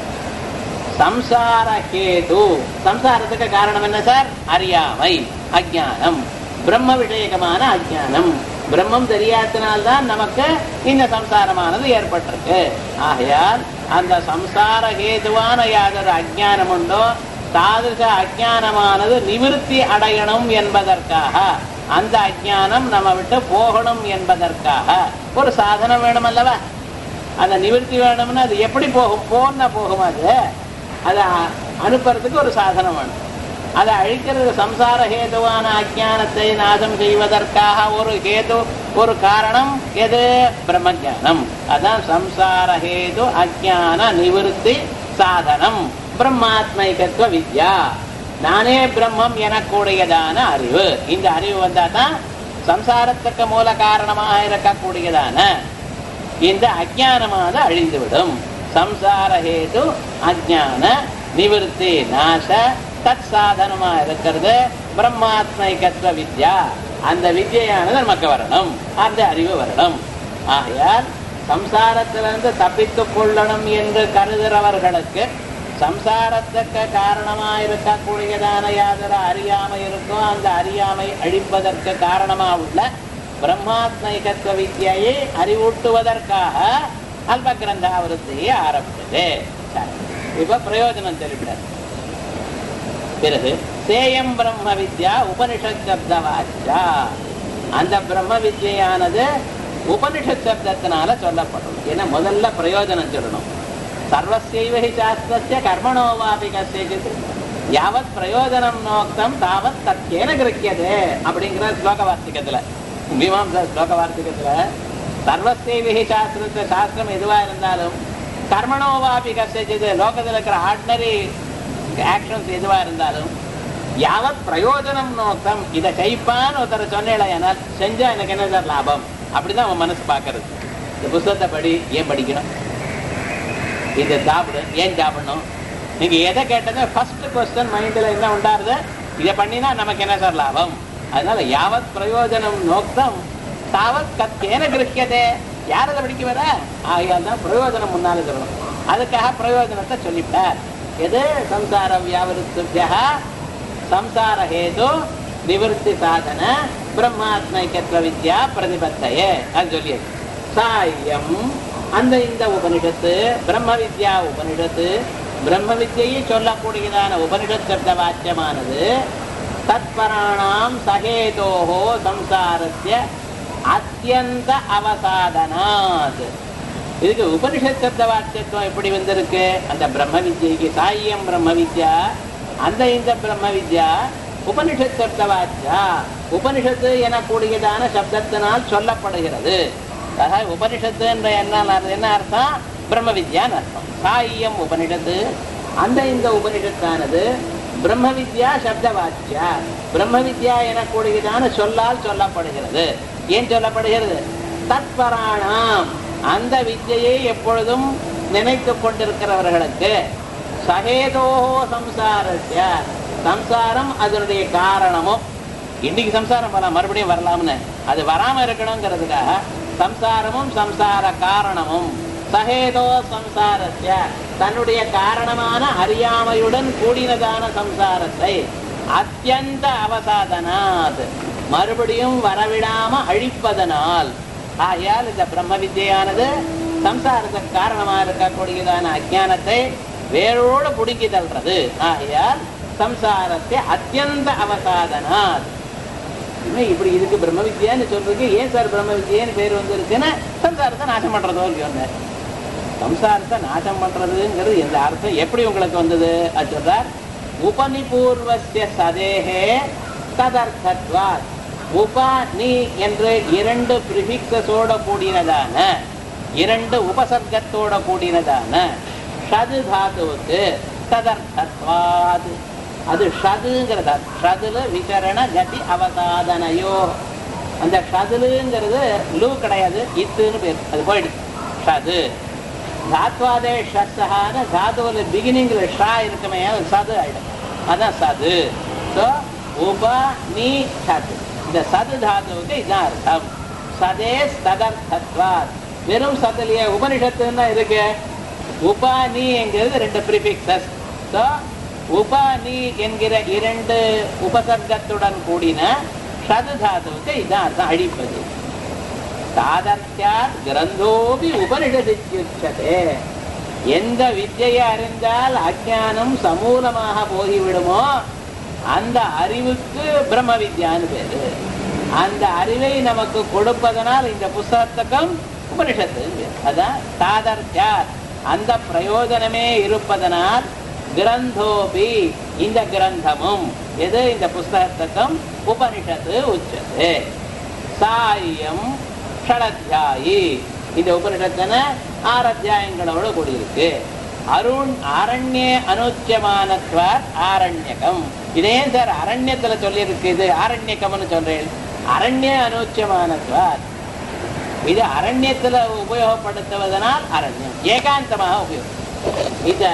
சம்சார ஹேது, சம்சாரத்துக்கு காரணம் என்ன சார்? அறியாமை, அஜ்ஞானம், பிரம்ம விஷயகமான அஜ்ஞானம். பிரம்மம் தெரியாதனால்தான் நமக்கு இந்த சம்சாரமானது ஏற்பட்டிருக்கு. ஆகையால் அந்த சம்சார ஹேதுவான யாதொரு அஜ்ஞானம் உண்டோ தாதிருஷ அஜ்ஞானமானது நிவிருத்தி அடையணும் என்பதற்காக, அந்த அஜ்ஞானம் நம்ம விட்டு போகணும் என்பதற்காக ஒரு சாதனம் வேணும் அல்லவா? அந்த நிவிருத்தி வேணும்னா அது எப்படி போகும்? போன போகும். அது அதை அனுப்புறதுக்கு ஒரு சாதனம் வேணும். அதை அழிக்கிறது சம்சார ஹேதுவான அஜ்ஞானத்தை நாசம் செய்வதற்காக ஒரு ஹேது, ஒரு காரணம். எது? பிரம்மஞானம். அதான் சம்சார ஹேது அஜ்ஞான நிவிருத்தி சாதனம் பிரம்மாத்மைகத்வ வித்யா. நானே பிரம்மம் எனக்கூடியதான அறிவு. இந்த அறிவு வந்தா தான் சம்சாரத்துக்கு மூல காரணமாக இருக்கக்கூடியதான இந்த அஜ்ஞானமானது அழிந்துவிடும். சம்சார ஹேது அஜ்ஞான நிவிருத்தி நாச தத் சாதனமா இருக்கிறது பிரம்மாத்மைகத்வ வித்யா. அந்த வித்யானது நமக்கு வரணும், அந்த அறிவு வரணும். ஆகையால் சம்சாரத்திலிருந்து தப்பித்துக் கொள்ளணும் என்று கருதுகிறவர்களுக்கு, சம்சாரத்துக்கு காரணமா இருக்கக்கூடியதான யாதொரு அறியாமை இருக்கோ அந்த அறியாமை அழிப்பதற்கு காரணமா உள்ள பிரம்மாத்மைகத்வ வித்யை அறிவூட்டுவதற்காக அல்ப கிரந்தாவிருத்தியை ஆரம்பித்தது. இப்ப பிரயோஜனம் தெரிவித்தார். பிறகு சேயம் பிரம்ம வித்யா உபனிஷத் சப்தவாச்சா. அந்த பிரம்ம வித்யானது உபனிஷத் சப்தத்தினால சொல்லப்படும். ஏன்னா முதல்ல பிரயோஜனம் சொல்லணும். சர்வசைவஹி சாஸ்திரஸ்ய கர்மணோவாபி கஸ்யசித் யாவத் பிரயோஜனம் நோக்தம் தாவத் தத்யேன கிரஹ்யதே அப்படிங்கிற ஸ்லோக வார்த்திகத்துல, மீமாம்சா ஸ்லோக வார்த்திகத்துல சர்வசைவஹி சாஸ்திரத்தை, சாஸ்திரம் எதுவா இருந்தாலும் கர்மணோவாபி கஸ்யசித், லோகத்தில் இருக்கிற ஆர்டினரி ஆக்ஷன்ஸ் எதுவா இருந்தாலும் யாவத் பிரயோஜனம் நோக்கம், இதை கைப்பான்னு ஒருத்தர் சொன்னேன், செஞ்சா எனக்கு என்ன சார் லாபம்? அப்படிதான் அவன் மனசு பாக்குறது. இந்த புத்தகத்தை படி, ஏன் படிக்கணும்? இதை சாப்பிடு, ஏன் சாப்பிடணும்? நீங்க எதை கேட்டது ஃபர்ஸ்ட் கொஸ்டின் மைண்ட்ல என்ன உண்டாருது? இதை பண்ணினா நமக்கு என்ன சார் லாபம்? அதனால யாவத் பிரயோஜனம் நோக்கம் தாவத் கத்தேன கிரஹ்யதே. யார் அதை படிக்க வர? ஆகையால் தான் பிரயோஜனம் முன்னால சொல்லணும். அதுக்காக பிரயோஜனத்தை சொல்லிவிட்டார். எது? சம்சார வியாவிருத்தியா சம்சார ஹேது நிவர்த்தி சாதன பிரம்மாத்மைக்கத்வ வித்யா பிரதிபத்தையே அது சொல்லியது. சாயம் அந்த இந்த உபனிஷத்து பிரம்ம வித்யா உபனிஷத்து பிரம்ம வித்யை சொல்லக்கூடியதான உபனிஷத் சப்த வாக்கியமானது தத்பராணாம் சகேதோஹோ சம்சாரஸ்ய அத்யந்த அவசாதனாத். இதுக்கு உபனிஷத் சப்த வாக்கியத்துவம் எப்படி வந்திருக்கு? அந்த பிரம்ம வித்யைக்கு சாயம் பிரம்ம வித்யா அந்த இந்த பிரம்ம வித்யா உபனிஷத் சப்த வாக்கியா உபனிஷத்து எனக்கூடியதான சப்தத்தினால் சொல்லப்படுகிறது. உபனிஷத்து என்ற என்ன என்ன அர்த்தம்? பிரம்ம வித்யான்னு அர்த்தம். சாயம் உபனிஷத்து அந்த இந்த உபனிஷத்தானது பிரம்ம வித்யா சப்த வாக்கியா பிரம்ம வித்யா எனக்கூடியதான சொல்லால் சொல்லப்படுகிறது. ஏன் சொல்லப்படுகிறது? தத்பராணாம் அந்த வித்யை எப்பொழுதும் நினைத்து கொண்டிருக்கிறவர்களுக்கு சகேதோஹோ சம்சாரஸ்ய சம்சாரம் அதனுடைய காரணமும் இன்னைக்கு சம்சாரம் வரலாம் மறுபடியும் வரலாம்னு அது வராம இருக்கணுங்கிறதுக்காக சம்சாரமும் சம்சார காரணமும் சகேதோ சம்சாரஸ்ய தன்னுடைய காரணமான அறியாமையுடன் கூடினதான சம்சாரத்தை அத்தியந்த அவசாதனாத் மறுபடியும் வரவிடாம அழிப்பதனால். ஆகையால் இந்த பிரம்ம வித்யானது சம்சாரத்துக்கு காரணமாக இருக்கக்கூடியதான அஜானத்தை வேரோடு புடுங்கி தள்ளுறது. ஆகையால் சம்சாரத்தை அத்தியந்த அவசாதனாத். இப்படி இதுக்கு பிரம்ம வித்யான்னு சொல்றதுக்கு ஏன் சார் பிரம்ம வித்யான்னு பேர் வந்து இருக்குன்னா சம்சாரத்தை நாசம் பண்றதோ இல்லையோன்னு. சம்சாரத்தை நாசம் பண்றதுங்கிறது எந்த அர்த்தம் எப்படி உங்களுக்கு வந்தது? அது சொல்றார் உபனிபூர்வஸ்ய சதேகே ததர்த்தத்வாத். உபா நீ என்று இரண்டு பிரிஃபிக்ஸோட கூடினதான இரண்டு உபசர்க்கத்தோட கூடினதான ஷது தாத்துவுக்கு ததர்த்தத்வாத். அது ஷதுங்கிறத ஷதுல விசரண கதி அவசாதனையோ அந்த ஷதுலுங்கிறது லூ கிடையாது இத்துன்னு பேர் அது போயிடுச்சு. ஷது தாத்வாதே ஷஸ்ஸஹான தாதுவில் பிகினிங்ல ஷா இருக்குமே சது ஆயிடும். அதான் சது. ஸோ உப நீ சது இந்த சது தாதுவுக்கு இதான் அர்த்தம். சதே ததர்த்தத்வாத். வெறும் சதுலிய உபனிஷத்துன்னா இருக்கு. உபானி என்கிறது ரெண்டு ப்ரிஃபிக்ஸஸ். ஸோ உபானி என்கிற இரண்டு உபசர்க்கத்துடன் கூடின ஷது தாதுவுக்கு இதான் அர்த்தம் அழிப்பது. தாதர்த்தியாத் கிரந்தோபி உபனிஷதிச்சுச்சதே. எந்த வித்யை அறிந்தால் அஜ்ஞானம் சமூலமாக போய்விடுமோ அந்த அறிவுக்கு பிரம்ம வித்யான்னு பேரு. அந்த அறிவை நமக்கு கொடுப்பதனால் இந்த புஸ்தகம் உபனிஷத்து. அதான் தாதர்த்தியாத் அந்த பிரயோஜனமே இருப்பதனால் கிரந்தோபி இந்த கிரந்தமும் எது இந்த புஸ்தகத்துக்கும் உபனிஷத்து உச்சது. சாயம் ஷடத்யாயி இந்த உபனிஷத்தின ஆறு அத்தியாயங்களோடு கூடியிருக்கு. அருண் அரண்ய அனுச்சியமானத்வாத் ஆரண்யகம். இதே சார் அரண்யத்துல சொல்லி இருக்கு. இது ஆரண்யகம்னு சொல்றேன். அரண்ய அனுச்சியமானத்வாத் இது அரண்யத்துல உபயோகப்படுத்துவதனால் அரண்யம் ஏகாந்தமாக உபயோகம். இத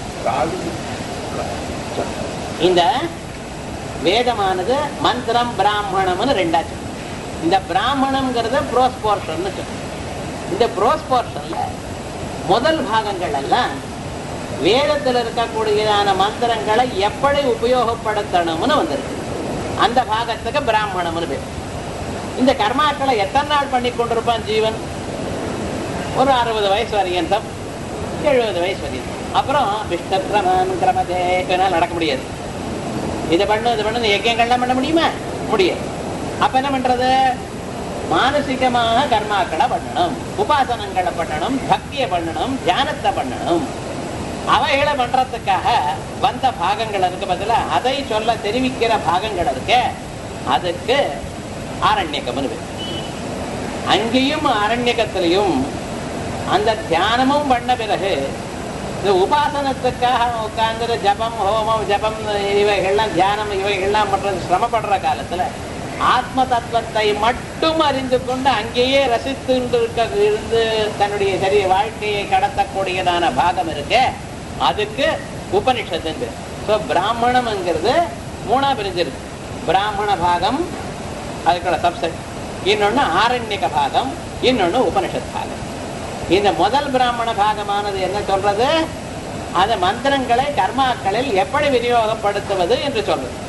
இந்த வேதமானது மந்திரம் பிராமணம்னு ரெண்டாச்சு. இந்த பிராமணம்ங்கிறது ப்ரோஸ் போர்ஷன். இந்த ப்ரோஸ் போர்ஷன்ல முதல் பாகங்கள் எல்லாம் வேதத்தில் இருக்கக்கூடியதான மந்திரங்களை எப்படி உபயோகப்படுத்தணும்னு வந்திருக்கு. அந்த பாகத்துக்கு பிராமணம்னு பேர். இந்த கர்மாக்களை எத்தனை நாள் பண்ணி கொண்டிருப்பான் ஜீவன்? ஒரு அறுபது வயசு வரையந்தம், எழுபது வயசு வரையும். அப்புறம் விஷ்ணு கிரமன் கிரமதே நடக்க முடியாது. இதை பண்ணு இதை பண்ணு யஜ்யங்கள்லாம் பண்ண முடியுமா? முடியாது. அப்ப என்ன பண்றது? மானசிகமாக கர்மாக்களை பண்ணணும், உபாசனங்களை பண்ணணும், பக்தியை பண்ணணும், தியானத்தை பண்ணணும். அவைகளை பண்றதுக்காக வந்த பாகங்கள் இருக்கு. பதிலா அதை சொல்ல தெரிவிக்கிற பாகங்கள் இருக்கு. அதுக்கு ஆரண்யகம்னு பேர். அங்கேயும் அரண்யகத்திலையும் அந்த தியானமும் பண்ண பிறகு இந்த உபாசனத்துக்காக உட்கார்ந்து ஜபம் ஹோமம் ஜபம் இவைகள்லாம் தியானம் இவைகள்லாம் பண்றது சிரமப்படுற காலத்துல ஆத்ம தத்துவத்தை மட்டும் அறிந்து கொண்டு அங்கேயே ரசித்து இருந்து தன்னுடைய சரிய வாழ்க்கையை கடத்தக்கூடியதான பாகம் இருக்கு. அதுக்கு உபனிஷத்து. ஸோ பிராமணம்ங்கிறது மூணா பிரிஞ்சிருக்கு. பிராமண பாகம் அதுக்குள்ள சப்செட், இன்னொன்னு ஆரண்யக பாகம், இன்னொன்னு உபனிஷத் பாகம். இந்த முதல் பிராமண பாகமானது என்ன சொல்றது? அந்த மந்திரங்களை கர்மாக்களில் எப்படி விநியோகப்படுத்துவது என்று சொல்றது.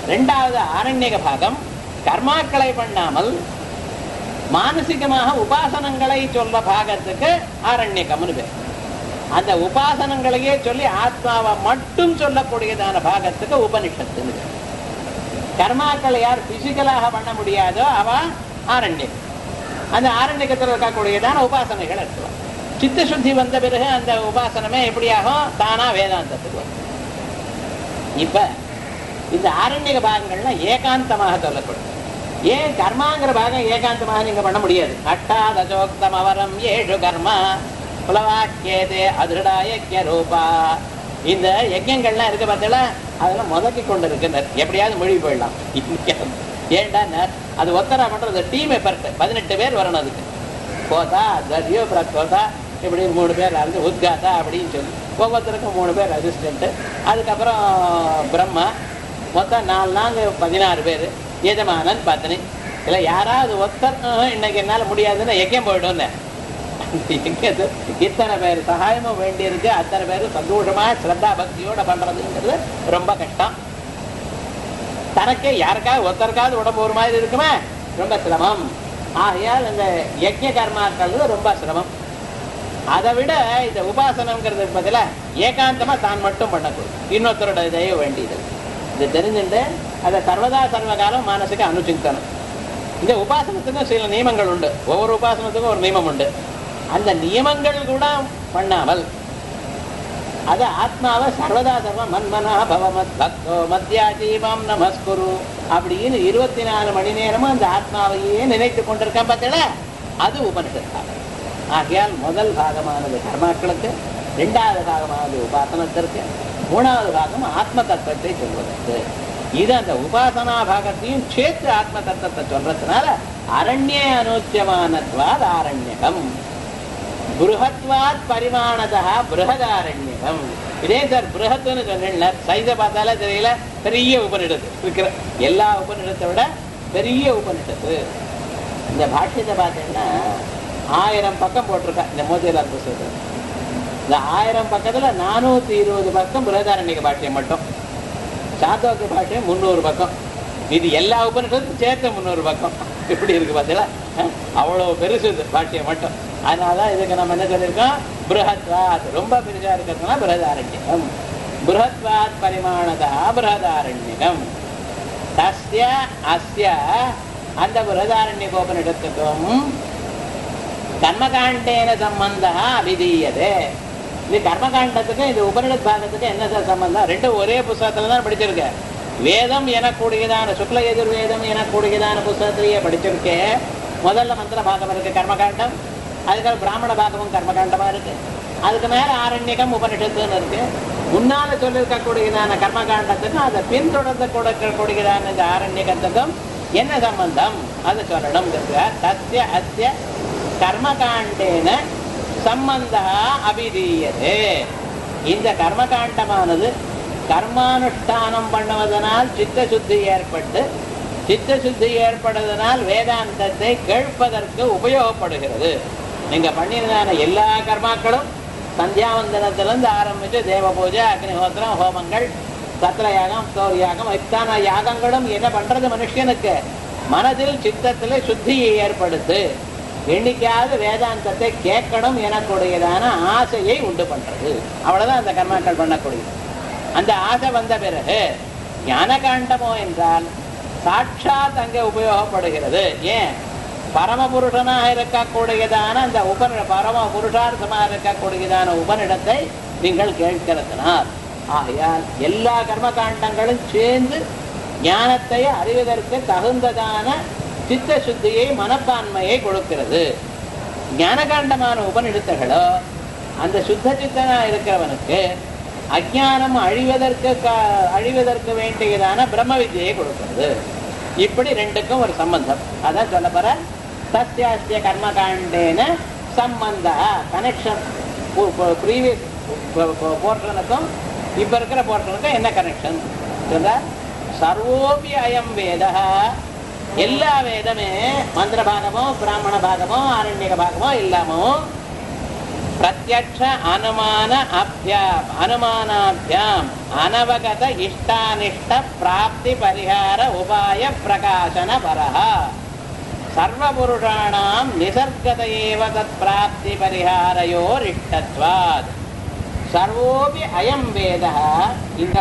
ரெண்டாவது ஆரண்யக பாகம் கர்மாக்களை பண்ணாமல் மானசிகமாக உபாசனங்களை சொல்ல பாகத்துக்கு ஆரண்யகம்னு பேர். அந்த உபாசனங்களையே சொல்லி ஆத்மாவை மட்டும் சொல்லக்கூடியதான பாகத்துக்கு உபனிஷத்துன்னு பேர். கர்மாக்களை யார் பிசிக்கலாக பண்ண முடியாதோ அவ ஆரண்யம். அந்த ஆரண்யகத்தில் இருக்கக்கூடியதான உபாசனைகள் இருக்கலாம். சித்த சுத்தி வந்த பிறகு அந்த உபாசனமே எப்படியாகும் தானா வேதாந்தத்துக்கு வரும். இப்ப இந்த ஆரண்யக பாகங்கள்லாம் ஏகாந்தமாக சொல்லப்படும். ஏன் கர்மாங்கிற பாகம் ஏகாந்தமாக நீங்க பண்ண முடியாது. அட்டாதசோக்தம் அவரம் ஏழு கர்மா புலவாக்கியதே அதிருடாயக்கிய ரூபா. இந்த யஜ்யங்கள்லாம் இருக்கு பார்த்தீங்களா, அதெல்லாம் முதக்கி கொண்டு இருக்குனர். எப்படியாவது மொழி போயிடலாம். ஏன்டா அது ஒத்தரா பண்றது டீம் எஃபர்ட். பதினெட்டு பேர் வரணும் அதுக்கு. கோதா தர்யோ பிரகோதா இப்படி மூணு பேர் இருந்து உத்காதா அப்படின்னு சொல்லி ஒவ்வொருத்தருக்கும் மூணு பேர் அசிஸ்டன்ட்டு. அதுக்கப்புறம் பிரம்மா மொத்தம் நாலு நாங்க பதினாறு பேர். எஜமானன் பத்னி. இல்லை யாராவது ஒருத்தர் இன்னைக்கு என்னால் முடியாதுன்னு எங்கேயும் போயிடும். இத்தனை பேர் சகாயமும் வேண்டியிருக்கு. அத்தனை பேரும் சந்தோஷமா ஸ்ரத்தா பக்தியோட பண்றதுங்கிறது ரொம்ப கஷ்டம். தனக்கே யாருக்காவது ஒருத்தருக்காவது உடம்பு ஒரு மாதிரி இருக்குமே, ரொம்ப சிரமம். ஆகையால் இந்த யஜ்ய கர்மாக்கள் ரொம்ப சிரமம். அதை விட இந்த உபாசனம்ங்கிறது பதில ஏகாந்தமா தான் மட்டும் பண்ணக்கூடும். இன்னொருத்தரோட இதையோ வேண்டியது. இது தெரிஞ்சுட்டு அதை சர்வதா சர்வகாலம் மானசிக அனுசிங்கணும். இந்த உபாசனத்துக்கும் சில நியமங்கள் உண்டு. ஒவ்வொரு உபாசனத்துக்கும் ஒரு நியமம் உண்டு. அந்த நியமங்கள் கூட பண்ணாமல் அது ஆத்மாவை சர்வதா சர்வ மன்மனா பவமத் பக்தோ மத்தியாஜீவம் நமஸ்குரு அப்படின்னு இருபத்தி நாலு மணி நேரமும் அந்த ஆத்மாவையே நினைத்து கொண்டிருக்கேன் பார்த்தீங்களா, அது உபனிஷத்தாக. ஆகையால் முதல் பாகமானது கர்மாக்களுக்கு, இரண்டாவது பாகமானது உபாசனத்திற்கு, மூணாவது பாகம் ஆத்ம தத்துவத்தை சொல்வதற்கு. இது அந்த உபாசனா பாகத்தையும் சேர்த்து ஆத்ம தத்துவத்தை சொல்றதுனால அரண்ய அனோச்சியமானத்வாத் ஆரண்யகம், புருஹத்வாத் பரிமாணதா புருஹதாரண்யகம். இதே சார் புருஹத்துன்னு சொன்னார். சைஸை பார்த்தாலே தெரியல, பெரிய உபநிடத்து இருக்கிற எல்லா உபநிடத்தை விட பெரிய உபநிடத்து. இந்த பாஷ்யத்தை பார்த்தீங்கன்னா ஆயிரம் பக்கம் போட்டிருக்கா இந்த மோதிலால் புஸ்தகத்தில். இந்த ஆயிரம் பக்கத்துல நானூத்தி இருபது பக்கம் புருஹதாரண்யக பாஷ்யம் மட்டும். சாந்தோக்கிய பாஷ்யம் முந்நூறு பக்கம். இது எல்லா உபநிடத்தும் சேர்த்து முந்நூறு பக்கம். எப்படி இருக்கு பார்த்தீங்களா? அவ்வளவு பெருசு பாஷ்யம் மட்டும். அதனாலதான் இதுக்கு நம்ம என்ன சொல்லியிருக்கோம், புருஹத்வாத் ரொம்ப பெருசா இருக்கிறதுனா புருஹதாரண்யகம். புருஹத்வாத் பரிமாணதா புருஹதாரண்யகம். தஸ்ய அஸ்ய அந்த புருஹதாரண்யகோபனிடத்துக்கும் கர்மகாண்டேன சம்பந்தா அபிதீயதே. இது கர்மகாண்டத்துக்கும் இது உபனிடத் பாகத்துக்கும் என்ன சார் சம்பந்தம்? ரெண்டும் ஒரே புஸ்தகத்துல தான் படிச்சிருக்க. வேதம் எனக்கூடியதான சுக்ல எதிர்வேதம் எனக்கூடியதான புஸ்தகத்திலேயே படிச்சிருக்கே. முதல்ல மந்திர பாகம் இருக்கு கர்மகாண்டம், அதுக்கப்புறம் பிராமண பாகமும் கர்மகாண்டமா இருக்கு, அதுக்கு மேல ஆரண்யகம் உபனிஷத்துன்னு இருக்கு. முன்னால சொல்லியிருக்கக்கூடியதான கர்மகாண்டத்துக்கும் அதை பின்தொடர்ந்து கொடுக்கக்கூடியதான இந்த ஆரண்யகத்துக்கும் என்ன சம்பந்தம் அது சொல்லணும். சத்திய அத்திய கர்மகாண்டேன சம்பந்தா அபிதீயதே. இந்த கர்மகாண்டமானது கர்மானுஷ்டானம் பண்ணுவதனால் சித்த சுத்தி ஏற்பட்டு, சித்த சுத்தி ஏற்படுவதனால் வேதாந்தத்தை கேட்பதற்கு உபயோகப்படுகிறது. நீங்க பண்ணினதான எல்லா கர்மாக்களும் சந்தியாவந்தனத்திலிருந்து ஆரம்பிச்சு தேவ பூஜை, அக்னிஹோத்திரம், ஹோமங்கள், சத்திரயாகம், சௌரியாகம், இத்தனை யாகங்களும் என்ன பண்றது? மனுஷனுக்கு மனதில் சித்தத்திலே சுத்தியை ஏற்படுத்து, எண்ணிக்கையாவது வேதாந்தத்தை கேட்கணும் எனக்கூடியதான ஆசையை உண்டு பண்றது. அவ்வளவுதான் அந்த கர்மாக்கள் பண்ணக்கூடியது. அந்த ஆசை வந்த பிறகு ஞான காண்டமோ என்றால் சாட்சாத் அங்கே உபயோகப்படுகிறது. ஏன்? பரமபுருஷனாக இருக்கக்கூடியதான அந்த உபன பரம புருஷார்த்தமாக இருக்கக்கூடியதான உபனிடத்தை நீங்கள் கேட்கிறதுனால். ஆகையால் எல்லா கர்மகாண்டங்களும் சேர்ந்து ஞானத்தை அறிவதற்கு தகுந்ததான சித்த சுத்தியை, மனப்பான்மையை கொடுக்கிறது. ஞானகாண்டமான உபனிடத்துகளோ அந்த சுத்த சித்தனா இருக்கிறவனுக்கு அஜ்ஞானம் அழிவதற்கு அழிவதற்கு வேண்டியதான பிரம்ம வித்தியை கொடுக்கிறது. இப்படி ரெண்டுக்கும் ஒரு சம்பந்தம். அதான் சொல்ல போற சத்தியாஸ்திய கர்மகாண்டேன சம்பந்த கனெக்ஷன். ப்ரீவியஸ் போர்ஷனுக்கும் இப்ப இருக்கிற போர்ஷனுக்கும் என்ன கனெக்ஷன் சொல்ற? சர்வோபி அயம் வேத, எல்லா வேதமே மந்திர பாகமோ பிராமண பாகமோ ஆரண்யக பாகமோ இல்லாமோ பிரத்யக்ஷ அனுமான அபியாம் அனுமானாபியாம் அனவகத இஷ்டானிஷ்ட பிராப்தி பரிகார உபாய பிரகாசன பரஹா சர்வபுருஷாணாம் நிசர்கத ஏவ தத் பிராப்தி பரிகாரயோர் இஷ்டத்வாத் சர்வோபி அயம் வேதः. இந்த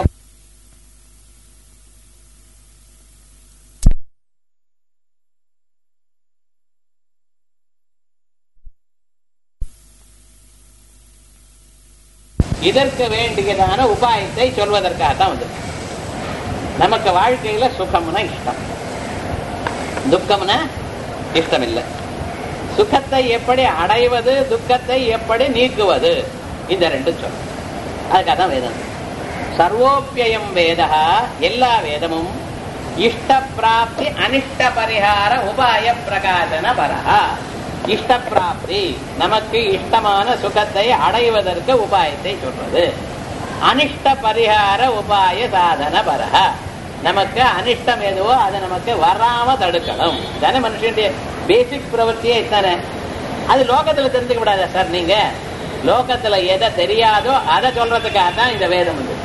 இதற்கு வேண்டியதான உபாயத்தை சொல்வதற்காகத்தான் வந்து நமக்கு வாழ்க்கையில சுகம்னா இஷ்டம், துக்கம்னா இஷ்டம் இல்லை. சுகத்தை எப்படி அடைவது, துக்கத்தை எப்படி நீக்குவது, இந்த ரெண்டும் சொல். அதுக்காக தான் வேதம். சர்வோப்பியம் வேதா, எல்லா வேதமும் இஷ்ட பிராப்தி அனிஷ்ட பரிகார உபாய பிரகாசன பரஹா. இஷ்ட பிராப்தி நமக்கு இஷ்டமான சுகத்தை அடைவதற்கு உபாயத்தை சொல்றது. அனிஷ்ட பரிகார உபாய சாதன பரஹா, நமக்கு அனிஷ்டம் எதுவோ அதை நமக்கு வராம தடுக்கணும். தானே மனுஷனுடைய பேசிக் பிரவர்த்தியே தானே. அது லோகத்துல தெரிஞ்சுக்க கூடாதா சார்? நீங்க லோகத்துல எதை தெரியாதோ அதை சொல்றதுக்காக தான் இந்த வேதம் வந்து.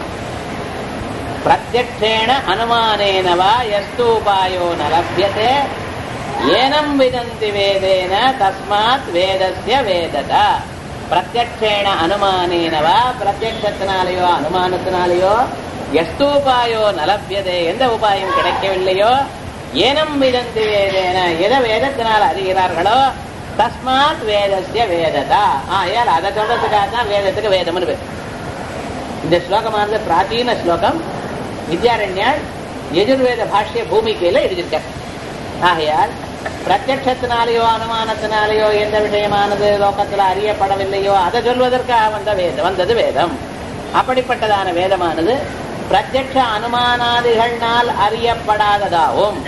பிரத்யக்ஷேன அனுமானேனவா எஸ்து உபாயோ நலப்யதே ஏனம் விதந்தி வேதேன தஸ்மாத் வேதஸ்ய வேததா. பிரத்யக்ஷேன அனுமானேனவா, பிரத்யக்ஷத்தினாலேயோ அனுமானத்தினாலேயோ எஸ்து உபாயோ நலப்யதே, எந்த உபாயம் கிடைக்கவில்லையோ, ஏனம் விதந்தி வேதேன, எதை வேதத்தினால் அறிகிறார்களோ, தஸ்மாத் வேதஸ்ய வேததா. ஆயால் அதை சொல்றதுக்காக தான் வேதத்துக்கு வேதம்னு பேர். இந்த ஸ்லோகமானது பிராச்சீன ஸ்லோகம். வித்யாரண்யாள் யஜுர்வேத பாஷ்ய பூமிக்கையில எழுதியிருக்க. ஆகையால் பிரத்யக்ஷத்தினாலேயோ அனுமானத்தினாலேயோ எந்த விஷயமானது லோகத்துல அறியப்படவில்லையோ அதை சொல்வதற்காக வந்த வேதம் வந்தது வேதம். அப்படிப்பட்டதான வேதமானது பிரத்யக்ஷ அனுமானாதிகள்னால் அறியப்படாததாகவும்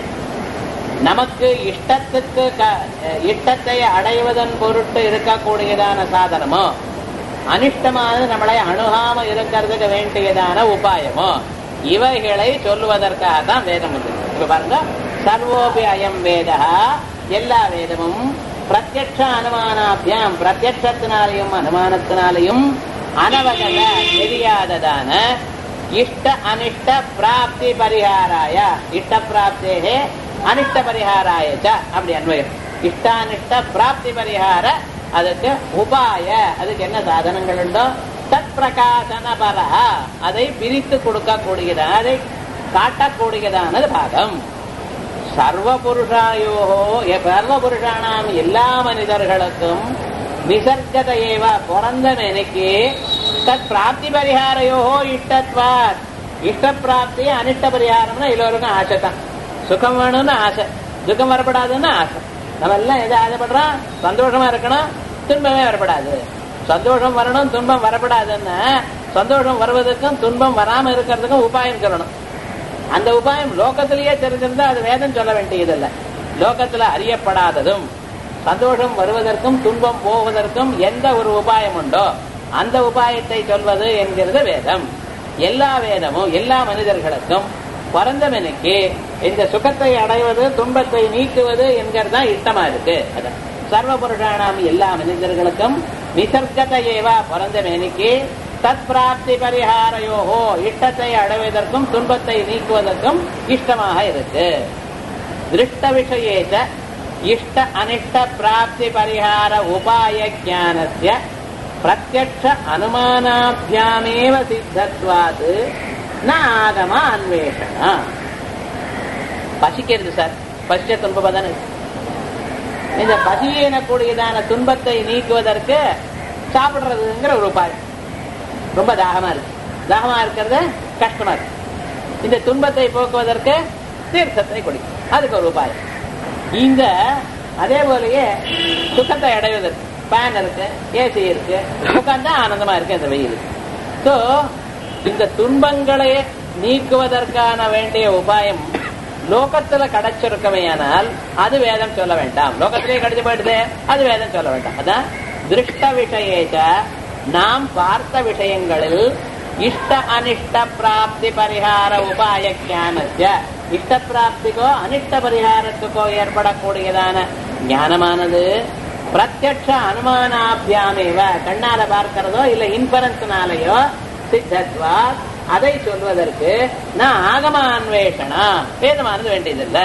நமக்கு இஷ்டத்துக்கு இஷ்டத்தை அடைவதன் பொருட்டு இருக்கக்கூடியதான சாதனமோ, அனிஷ்டமானது நம்மளை அணுகாம இருக்கிறதுக்கு வேண்டியதான உபாயமோ, இவைகளை சொல்லுவதற்காக தான் வேதம் வந்து. இப்ப பாருங்க, சர்வோபி அயம் வேதா, எல்லா வேதமும் பிரத்யக்ஷ அனுமானாபியாம், பிரத்யக்ஷத்தினாலையும் அனுமானத்தினாலையும் அனவகத தெரியாததான இஷ்ட அனிஷ்ட பிராப்தி பரிகாராய, இஷ்ட பிராப்தே அனிஷ்ட பரிகாராயச்ச, அப்படி அன்வயம். இஷ்டானிஷ்ட பிராப்தி பரிகார, அதுக்கு உபாய, அதுக்கு என்ன சாதனங்கள் உண்டோ, தத் பிரகாசன பரஹா, அதை பிரித்து கொடுக்கக்கூடியதான, அதை காட்டக்கூடியதானது பாகம். சர்வ புருஷாயோகோ, சர்வ புருஷானாம் எல்லா மனிதர்களுக்கும் நிசர்கத ஏவ பிறந்த நினைக்கு தத் பிராப்தி பரிகாரையோகோ இஷ்டத்வாத், இஷ்ட பிராப்தி அனிஷ்ட பரிகாரம்னா எல்லோருக்கும் ஆசை தான். சுகம் வேணும்னு ஆசை, துக்கம் வரப்படாதுன்னு ஆசை. நம்ம எல்லாம் எதை ஆசைப்படுறோம்? சந்தோஷமா இருக்கணும், துன்பமே வரப்படாது. சந்தோஷம் வரணும், துன்பம் வரப்படாதுன்னா சந்தோஷம் வருவதற்கும் துன்பம் வராம இருக்கிறதுக்கும் உபாயம் சொல்லணும். அந்த உபாயம் லோகத்திலேயே தெரிஞ்சிருந்தா அது வேதம் சொல்ல வேண்டியதில்லை. லோகத்துல அறியப்படாததும் சந்தோஷம் வருவதற்கும் துன்பம் போவதற்கும் எந்த ஒரு உபாயம் உண்டோ அந்த உபாயத்தை சொல்வது என்கிறது வேதம். எல்லா வேதமும் எல்லா மனிதர்களுக்கும் பிறந்தவனுக்கு இந்த சுகத்தை அடைவது துன்பத்தை நீக்குவது என்கிறது தான் இஷ்டமா இருக்கு. அதான் சர்வ புருஷானாம் எல்லா மனிதர்களுக்கும் நிசர்கத ஏவா பிறந்தவனுக்கு தத் பிராப்தி பரிகாரையோகோ இஷ்டத்தை அடைவதற்கும் துன்பத்தை நீக்குவதற்கும் இஷ்டமாக இருக்கு. திருஷ்ட விஷயேச்ச இஷ்ட அனிஷ்ட பிராப்தி பரிகார உபாய ஞானஸ்ய பிரத்யக்ஷ அனுமானாபியாமேவ சித்தத்வாத் ந ஆகம அன்வேஷண. பசிக்கிறது சார், பசிச்ச துன்பம் தானே. இந்த பசி எனக்கூடியதான துன்பத்தை நீக்குவதற்கு சாப்பிடுறதுங்கிற ஒரு உபாயம். ரொம்ப தாகமா இருக்கு, தாகமா இருக்கிறது கஷ்டமா இருக்கு. இந்த துன்பத்தை போக்குவதற்கு தீர்த்தத்தை குடிக்கும், அதுக்கு ஒரு உபாயம். இங்க அதே போலயே சுகத்தை அடைவதற்கு ஃபேன் இருக்கு, ஏசி இருக்கு, உட்கார்ந்தா ஆனந்தமா இருக்கு இந்த வெயில். ஸோ இந்த துன்பங்களை நீக்குவதற்கான வேண்டிய உபாயம் லோகத்துல கிடைச்சிருக்கமையானால் அது வேதம் சொல்ல வேண்டாம். லோகத்திலேயே கிடைச்சு போயிடுது, அது வேதம் சொல்ல வேண்டாம். அதான் திருஷ்ட விஷயேச்ச, நாம் பார்த்த விஷயங்களில் இஷ்ட அனிஷ்ட பிராப்தி பரிகார உபாய ஞானஸ்ய, இஷ்ட பிராப்திக்கோ அனிஷ்ட பரிகாரத்துக்கோ ஏற்படக்கூடியதான ஞானமானது பிரத்யக்ஷ அனுமானாபியாமேவ கண்ணால பார்க்கிறதோ இல்ல இன்ஃபரன்ஸ்னாலேயோ சித்தத்வா அதை சொல்வதற்கு நான் ஆகம அன்வேஷணா வேதமானது வேண்டியதில்லை.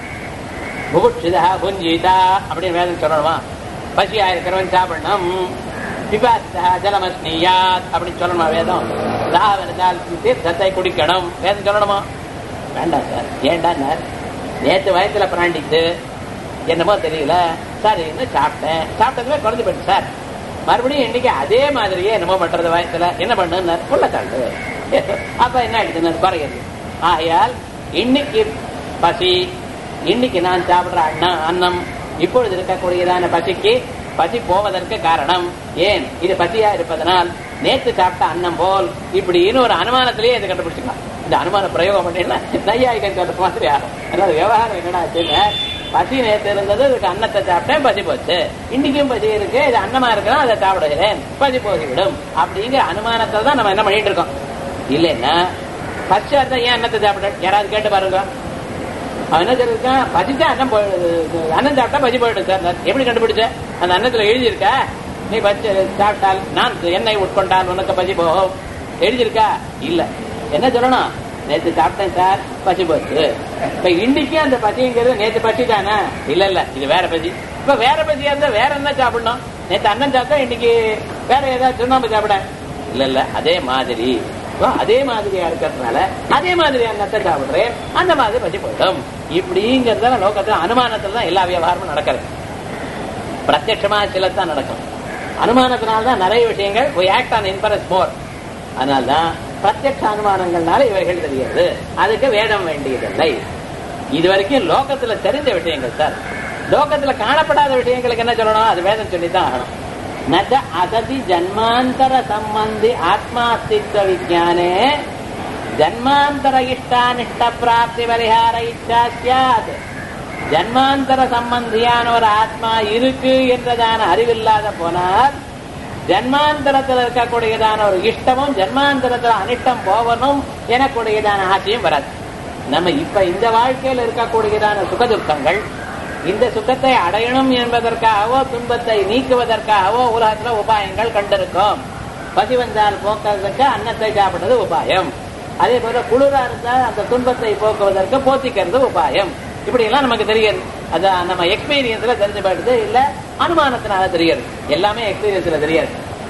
புகுட்சிதா புஞ்சிதா அப்படின்னு வேதம் சொல்லணுமா? பசியா இருக்கிறவன் சாப்பிடணும். பிபாசிதா ஜலமஸ்னியாத் அப்படின்னு சொல்லணுமா வேதம்? தாவரதால் தீர்த்தத்தை குடிக்கணும் வேதம் சொல்லணுமா? வேண்டாம் சார். ஏண்டா நேற்று வயசுல பிராண்டிட்டு என்னமோ தெரியல சார் என்ன சாப்பிட்டேன், சாப்பிட்டதுமே குறைஞ்சு போயிட்டு சார், மறுபடியும் இன்னைக்கு அதே மாதிரியே என்னமோ பண்றது வயசுல என்ன பண்ணுன்னு உள்ள தாண்டு. அப்ப என்ன ஆயிடுச்சு குறைகிறது. ஆகையால் இன்னைக்கு பசி, இன்னைக்கு நான் சாப்பிடுற அண்ணா அன்னம் இப்பொழுது இருக்கக்கூடியதான பசிக்கு பசி போவதற்கு காரணம் ஏன்? இது பசியா இருப்பதனால் நேற்று சாப்பிட்ட அன்னம் போல் இப்படின்னு ஒரு அனுமானத்திலேயே இதை கண்டுபிடிச்சிக்கலாம். இந்த அனுமான பிரயோகம் பண்ணீங்கன்னா நையாயிகம் சொல்ற மாதிரி ஆகும். அதனால விவகாரம் என்னடா, பசி நேற்று இருந்தது, இதுக்கு அன்னத்தை சாப்பிட்டேன் பசி போச்சு, இன்னைக்கும் பசி இருக்கு, இது அன்னமா இருக்குன்னா அதை சாப்பிடுகிறேன் பசி போகிவிடும் அப்படிங்கிற அனுமானத்தில் தான் நம்ம என்ன பண்ணிட்டு இருக்கோம். இல்லைன்னா பசி அர்த்தம் ஏன் அன்னத்தை சாப்பிட யாராவது கேட்டு பாருங்க. அவன் என்ன சொல்லிருக்கான், பசிச்சா அன்னம் போயிடுது, அன்னம் சாப்பிட்டா பசி போயிடுது சார். எப்படி கண்டுபிடிச்ச? அந்த அன்னத்துல எழுதியிருக்கா நீ பசி சாப்பிட்டால் நான் எண்ணெய் உட்கொண்டால் உனக்கு பசி போகும் எழுதியிருக்கா? இல்ல. என்ன சொல்லணும்? நேற்று சாப்பிட்டேன் சார் பசி போச்சு. இப்ப இன்னைக்கு அந்த பசிங்கிறது நேற்று பசி தானே? இல்ல இல்ல இது வேற பசி. இப்ப வேற பசியா இருந்தா வேற என்ன சாப்பிடணும்? நேற்று அன்னம் சாப்பிட்டா இன்னைக்கு வேற ஏதாவது சுண்ணாம்பு சாப்பிட இல்ல இல்ல அதே மாதிரி அதே மாதிரியா இருக்கிறதுனால அதே மாதிரி அன்னத்தை சாப்பிடுறேன், அந்த மாதிரி பசி போயிடும். இப்படிங்கிறத லோகத்துல அனுமானத்துல தான் எல்லா விவகாரமும் நடக்கிறது. பிரத்யட்சமா சிலத்தான் நடக்கும். அனுமானத்தினால்தான் நிறைய விஷயங்கள் we act on inference more. அதனால்தான் பிரத்யட்ச அனுமானங்கள்னால இவைகள் தெரியாது. அதுக்கு வேதம் வேண்டியதில்லை. இதுவரைக்கும் லோகத்துல தெரிந்த விஷயங்கள் சார். லோகத்துல காணப்படாத விஷயங்களுக்கு என்ன சொல்லணும்? அது வேதம் சொல்லித்தான் ஆகணும். நச்ச அசதி ஜன்மாந்தர சம்பந்தி ஆத்மாஸ்தித்வ விஜானே ஜன்மாந்தர இஷ்டானிஷ்ட பிராப்தி பரிகார இச்சா சியாத். ஜன்மாந்தர சம்பந்தியான ஒரு ஆத்மா இருக்கு என்றதான அறிவில்லாத போனால் ஜன்மாந்தரத்தில் இருக்கக்கூடியதான ஒரு இஷ்டமும் ஜன்மாந்தரத்தில் அனிஷ்டம் போவனும் எனக்கூடியதான ஆசையும் வராது. நம்ம இப்ப இந்த வாழ்க்கையில் இருக்கக்கூடியதான சுகதுக்கங்கள், இந்த சுகத்தை அடையணும் என்பதற்காகவோ துன்பத்தை நீக்குவதற்காகவோ உலகத்துல உபாயங்கள் கண்டிருக்கும். பசி வந்தால் போக்குறதுக்கு அன்னத்தை சாப்பிடுறது உபாயம். அதே போல குளிரா இருந்தால் அந்த துன்பத்தை போக்குவதற்கு போத்திக்கிறது உபாயம். இப்படி எல்லாம் நமக்கு தெரியாது. அது நம்ம எக்ஸ்பீரியன்ஸ்ல தெரிஞ்சு போயிடுது, இல்ல அனுமானத்தினால தெரியாது. எல்லாமே எக்ஸ்பீரியன்ஸ்ல தெரியாது.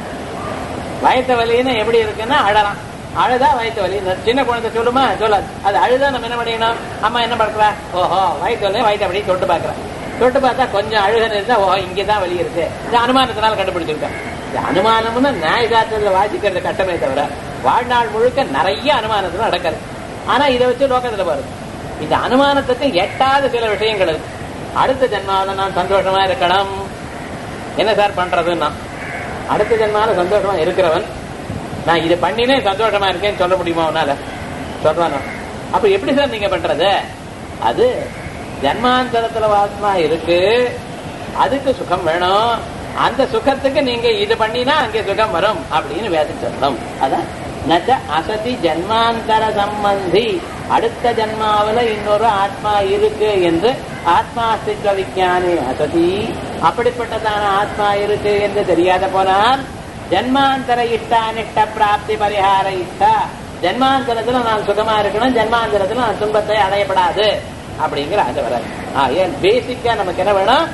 வயத்த வலின்னு எப்படி இருக்குன்னா அழலாம், அழுதா வயிற்று வலி. சின்ன குழந்தை சொல்லுமா? சொல்லாது. அது அழுதா நம்ம என்ன பண்ணிக்கணும்? அம்மா என்ன பண்றா? ஓஹோ வயிற்று வலி, வயிற்று அப்படியே தொட்டு பாக்குறேன். தொட்டு பார்த்தா கொஞ்சம் அழுகன்னு இருந்தா ஓஹோ இங்கதான் வலி இருக்கு. இது அனுமானத்தினால கண்டுபிடிச்சிருக்கேன். இது அனுமானம்னு நியாயசாஸ்திரத்துல வாசிக்கிறது கட்டமே தவிர வாழ்நாள் முழுக்க நிறைய அனுமானத்துல நடக்காது. ஆனா இதை வச்சு லோகத்துல பாருங்க, இந்த அனுமானத்துக்கு எட்டாத சில விஷயங்கள் இருக்கு. அடுத்த ஜென்மாவில நான் சந்தோஷமா இருக்கணும். என்ன சார் பண்றதுன்னா, அடுத்த ஜென்மாவில சந்தோஷமா இருக்கிறவன் நான் இதை பண்ணினே சந்தோஷமா இருக்கேன்னு சொல்ல முடியுமா? அவனால சொல்றானோ? அப்ப எப்படி சார் நீங்க பண்றது? அது ஜன்மாந்தரத்துல ஆத்மா இருக்கு, அதுக்கு சுகம் வேணும். அந்த சுகத்துக்கு நீங்க இது பண்ணினா அங்கே சுகம் வரும் அப்படின்னு வேதம் சொல்லணும். அதான் நச்ச அசதி ஜன்மாந்தர சம்பந்தி, அடுத்த ஜன்மாவில இன்னொரு ஆத்மா இருக்கு என்று ஆத்மாஸ்தித்வ விஞ்ஞானே அசதி, அப்படிப்பட்டதான ஆத்மா இருக்கு என்று தெரியாத போனால் ஜன்மாந்தர இஷ்டானிஷ்ட பிராப்தி பரிகார இஷ்டா, ஜன்மாந்தரத்துல நான் சுகமா இருக்கணும், ஜன்மாந்தரத்துல நான் துன்பத்தை அடையப்படாது அப்படிங்கிற அது வராது. ஏன் பேசிக்கா நமக்கு என்ன வேணும்?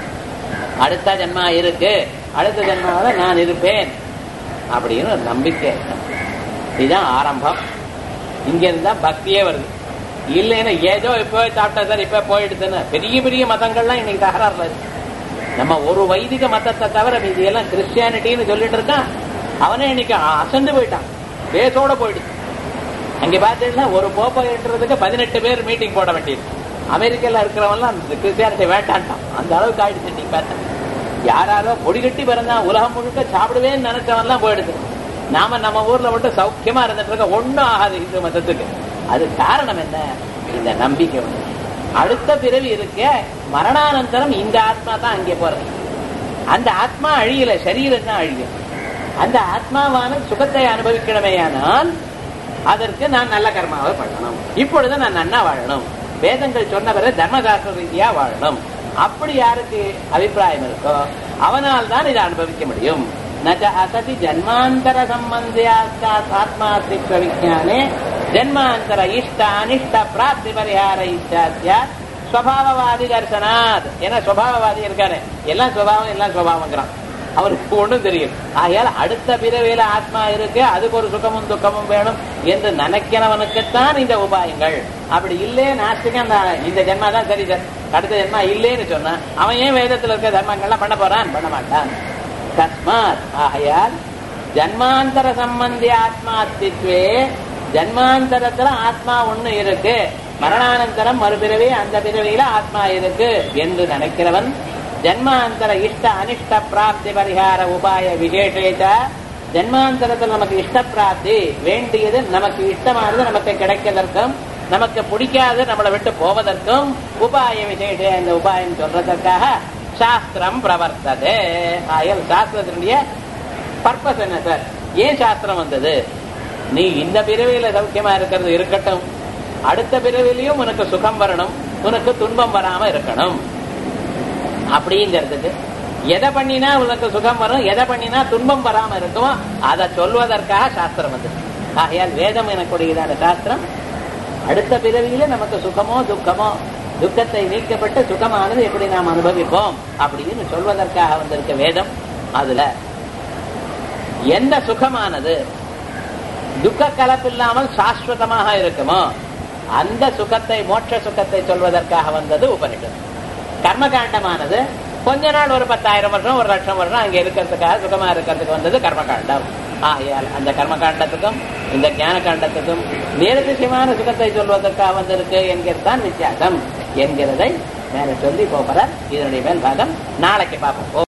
அடுத்த ஜன்மா இருக்கு, அடுத்த ஜன்மாவில நான் இருப்பேன் அப்படின்னு ஒரு நம்பிக்கை இருக்கணும். இதுதான் ஆரம்பம். இங்க இருந்தா பக்தியே வருது. இல்லைன்னா ஏதோ இப்போ சாப்பிட்டா சார் இப்ப போயிடுதுன்னு பெரிய பெரிய மதங்கள்லாம் இன்னைக்கு தகராறுல இருக்கு. நம்ம ஒரு வைதிக மதத்தை தவிர மீதி எல்லாம் கிறிஸ்டியானிட்டின்னு சொல்லிட்டு இருக்கான். அவனே இன்னைக்கு அசந்து போயிட்டான், பேசோட போயிடுச்சு. அங்க பாத்தீங்கன்னா ஒரு போப்போன்றதுக்கு பதினெட்டு பேர் மீட்டிங் போட வேண்டியது. அமெரிக்கால இருக்கிறவன்லாம் கிறிஸ்டியானிட்டி வேண்டான்ட்டான். அந்த அளவுக்கு ஆயிடுச்சு. நீங்க பார்த்தேன், யாராரோ பொடி கட்டி பிறந்தா உலகம் முழுக்க சாப்பிடுவேன்னு நினைச்சவன்லாம் போயிடுது. நாம நம்ம ஊர்ல மட்டும் சௌக்கியமா இருந்துட்டு இருக்க, ஒன்னும் ஆகாது இந்து மதத்துக்கு. அது காரணம் என்ன? இந்த நம்பிக்கை. அடுத்த பிறவி இருக்க, மரணானந்தரம் இந்த ஆத்மா தான் அங்கே போறது. அந்த ஆத்மா அழியல, சரீரம் தான் அழியும். அந்த ஆத்மாவான சுகத்தை அனுபவிக்கணுமேயானால் அதற்கு நான் நல்ல கர்மாவை பண்ணணும். இப்பொழுது நான் நன்னா வாழணும், வேதங்கள் சொன்ன பிறகு தர்மசாஸ்திர ரீதியா வாழணும். அப்படி யாருக்கு அபிப்பிராயம் இருக்கோ அவனால் தான் இதை அனுபவிக்க முடியும். நச்ச அசதி ஜன்மாந்தர சம்பந்தியாஸ்தாத் ஆத்மாஸ்தித்வ விஞ்ஞானே ஜன்மாந்தர இஷ்ட அனிஷ்ட பிராப்தி பரிகார இஷ்டாத்யா ஸ்வபாவவாதி தர்சனாத். ஏன்னா ஸ்வபாவவாதி இருக்காரு, எல்லாம் ஸ்வபாவம் எல்லாம் ஸ்வபாவங்கிறான், அவருக்கு ஒண்ணும் தெரியும். ஆகையால் அடுத்த பிறவியில ஆத்மா இருக்கு, அதுக்கு ஒரு சுகமும் துக்கமும் வேணும் என்று நினைக்கிறவனுக்குத்தான் இந்த உபாயங்கள். அப்படி இல்லே நாஸ்திகம் இந்த ஜென்மா தான் சரி சார், அடுத்த ஜென்மா இல்லேன்னு சொன்னா அவன் ஏன் வேதத்துல இருக்க தர்மங்கள்லாம் பண்ண போறான்? பண்ண மாட்டான். தஸ்மாத் ஆகையால் ஜன்மாந்தர சம்பந்தி ஆத்மா அஸ்தித்வே, ஜன்மாந்தரத்துல ஆத்மா ஒண்ணு இருக்கு, மரணானந்தரம் மறுபிறவி, அந்த பிறவியில ஆத்மா இருக்கு என்று நினைக்கிறவன் ஜன்மாந்தர இஷ்ட அனிஷ்ட பிராப்தி பரிகார உபாய விசேஷேச்ச, ஜன்மாந்தரத்தில் நமக்கு இஷ்ட பிராப்தி வேண்டியது, நமக்கு இஷ்டமானது நமக்கு கிடைக்கிறதற்கும் நமக்கு பிடிக்காது நம்மளை விட்டு போவதற்கும் உபாய விசேஷ இந்த உபாயம் சொல்றதற்காக சாஸ்திரம் பிரவர்த்தது. ஆயல் சாஸ்திரத்தினுடைய பர்பஸ் என்ன சார்? ஏன் சாஸ்திரம் வந்தது? நீ இந்த பிறவியில சௌக்கியமா இருக்கிறது இருக்கட்டும், அடுத்த பிறவிலையும் உனக்கு சுகம் வரணும், உனக்கு துன்பம் வராம இருக்கணும் அப்படிங்கிறதுக்கு எதை பண்ணினா உனக்கு சுகம் வரும், எதை பண்ணினா துன்பம் வராம இருக்கும், அதை சொல்வதற்காக சாஸ்திரம் வந்தது. ஆகையால் வேதம் எனக்கூடியதான சாஸ்திரம் அடுத்த பிறவியில நமக்கு சுகமோ துக்கமோ, துக்கத்தை நீக்கப்பட்டு சுகமானது எப்படி நாம் அனுபவிப்போம் அப்படின்னு சொல்வதற்காக வந்திருக்க வேதம். அதுல எந்த சுகமானது துக்க கலப்பில்லாமல் சாஸ்வதமாக இருக்குமோ அந்த சுகத்தை, மோட்ச சுகத்தை சொல்வதற்காக வந்தது உபனிஷத். கர்மகாண்டமானது கொஞ்ச நாள், ஒரு பத்தாயிரம் வருஷம் ஒரு லட்சம் வருஷம் அங்க இருக்கிறதுக்காக சுகமா இருக்கிறதுக்கு வந்தது கர்மகாண்டம். ஆகையால் அந்த கர்மகாண்டத்துக்கும் இந்த ஞான காண்டத்துக்கும் நிரதிசயமான சுகத்தை சொல்வதற்காக வந்திருக்கு என்கிறதான் வித்தியாசம் என்கிறதை மேல சொல்லி போகிறார். இதனுடைய மேல் பாகம் நாளைக்கு பார்ப்போம்.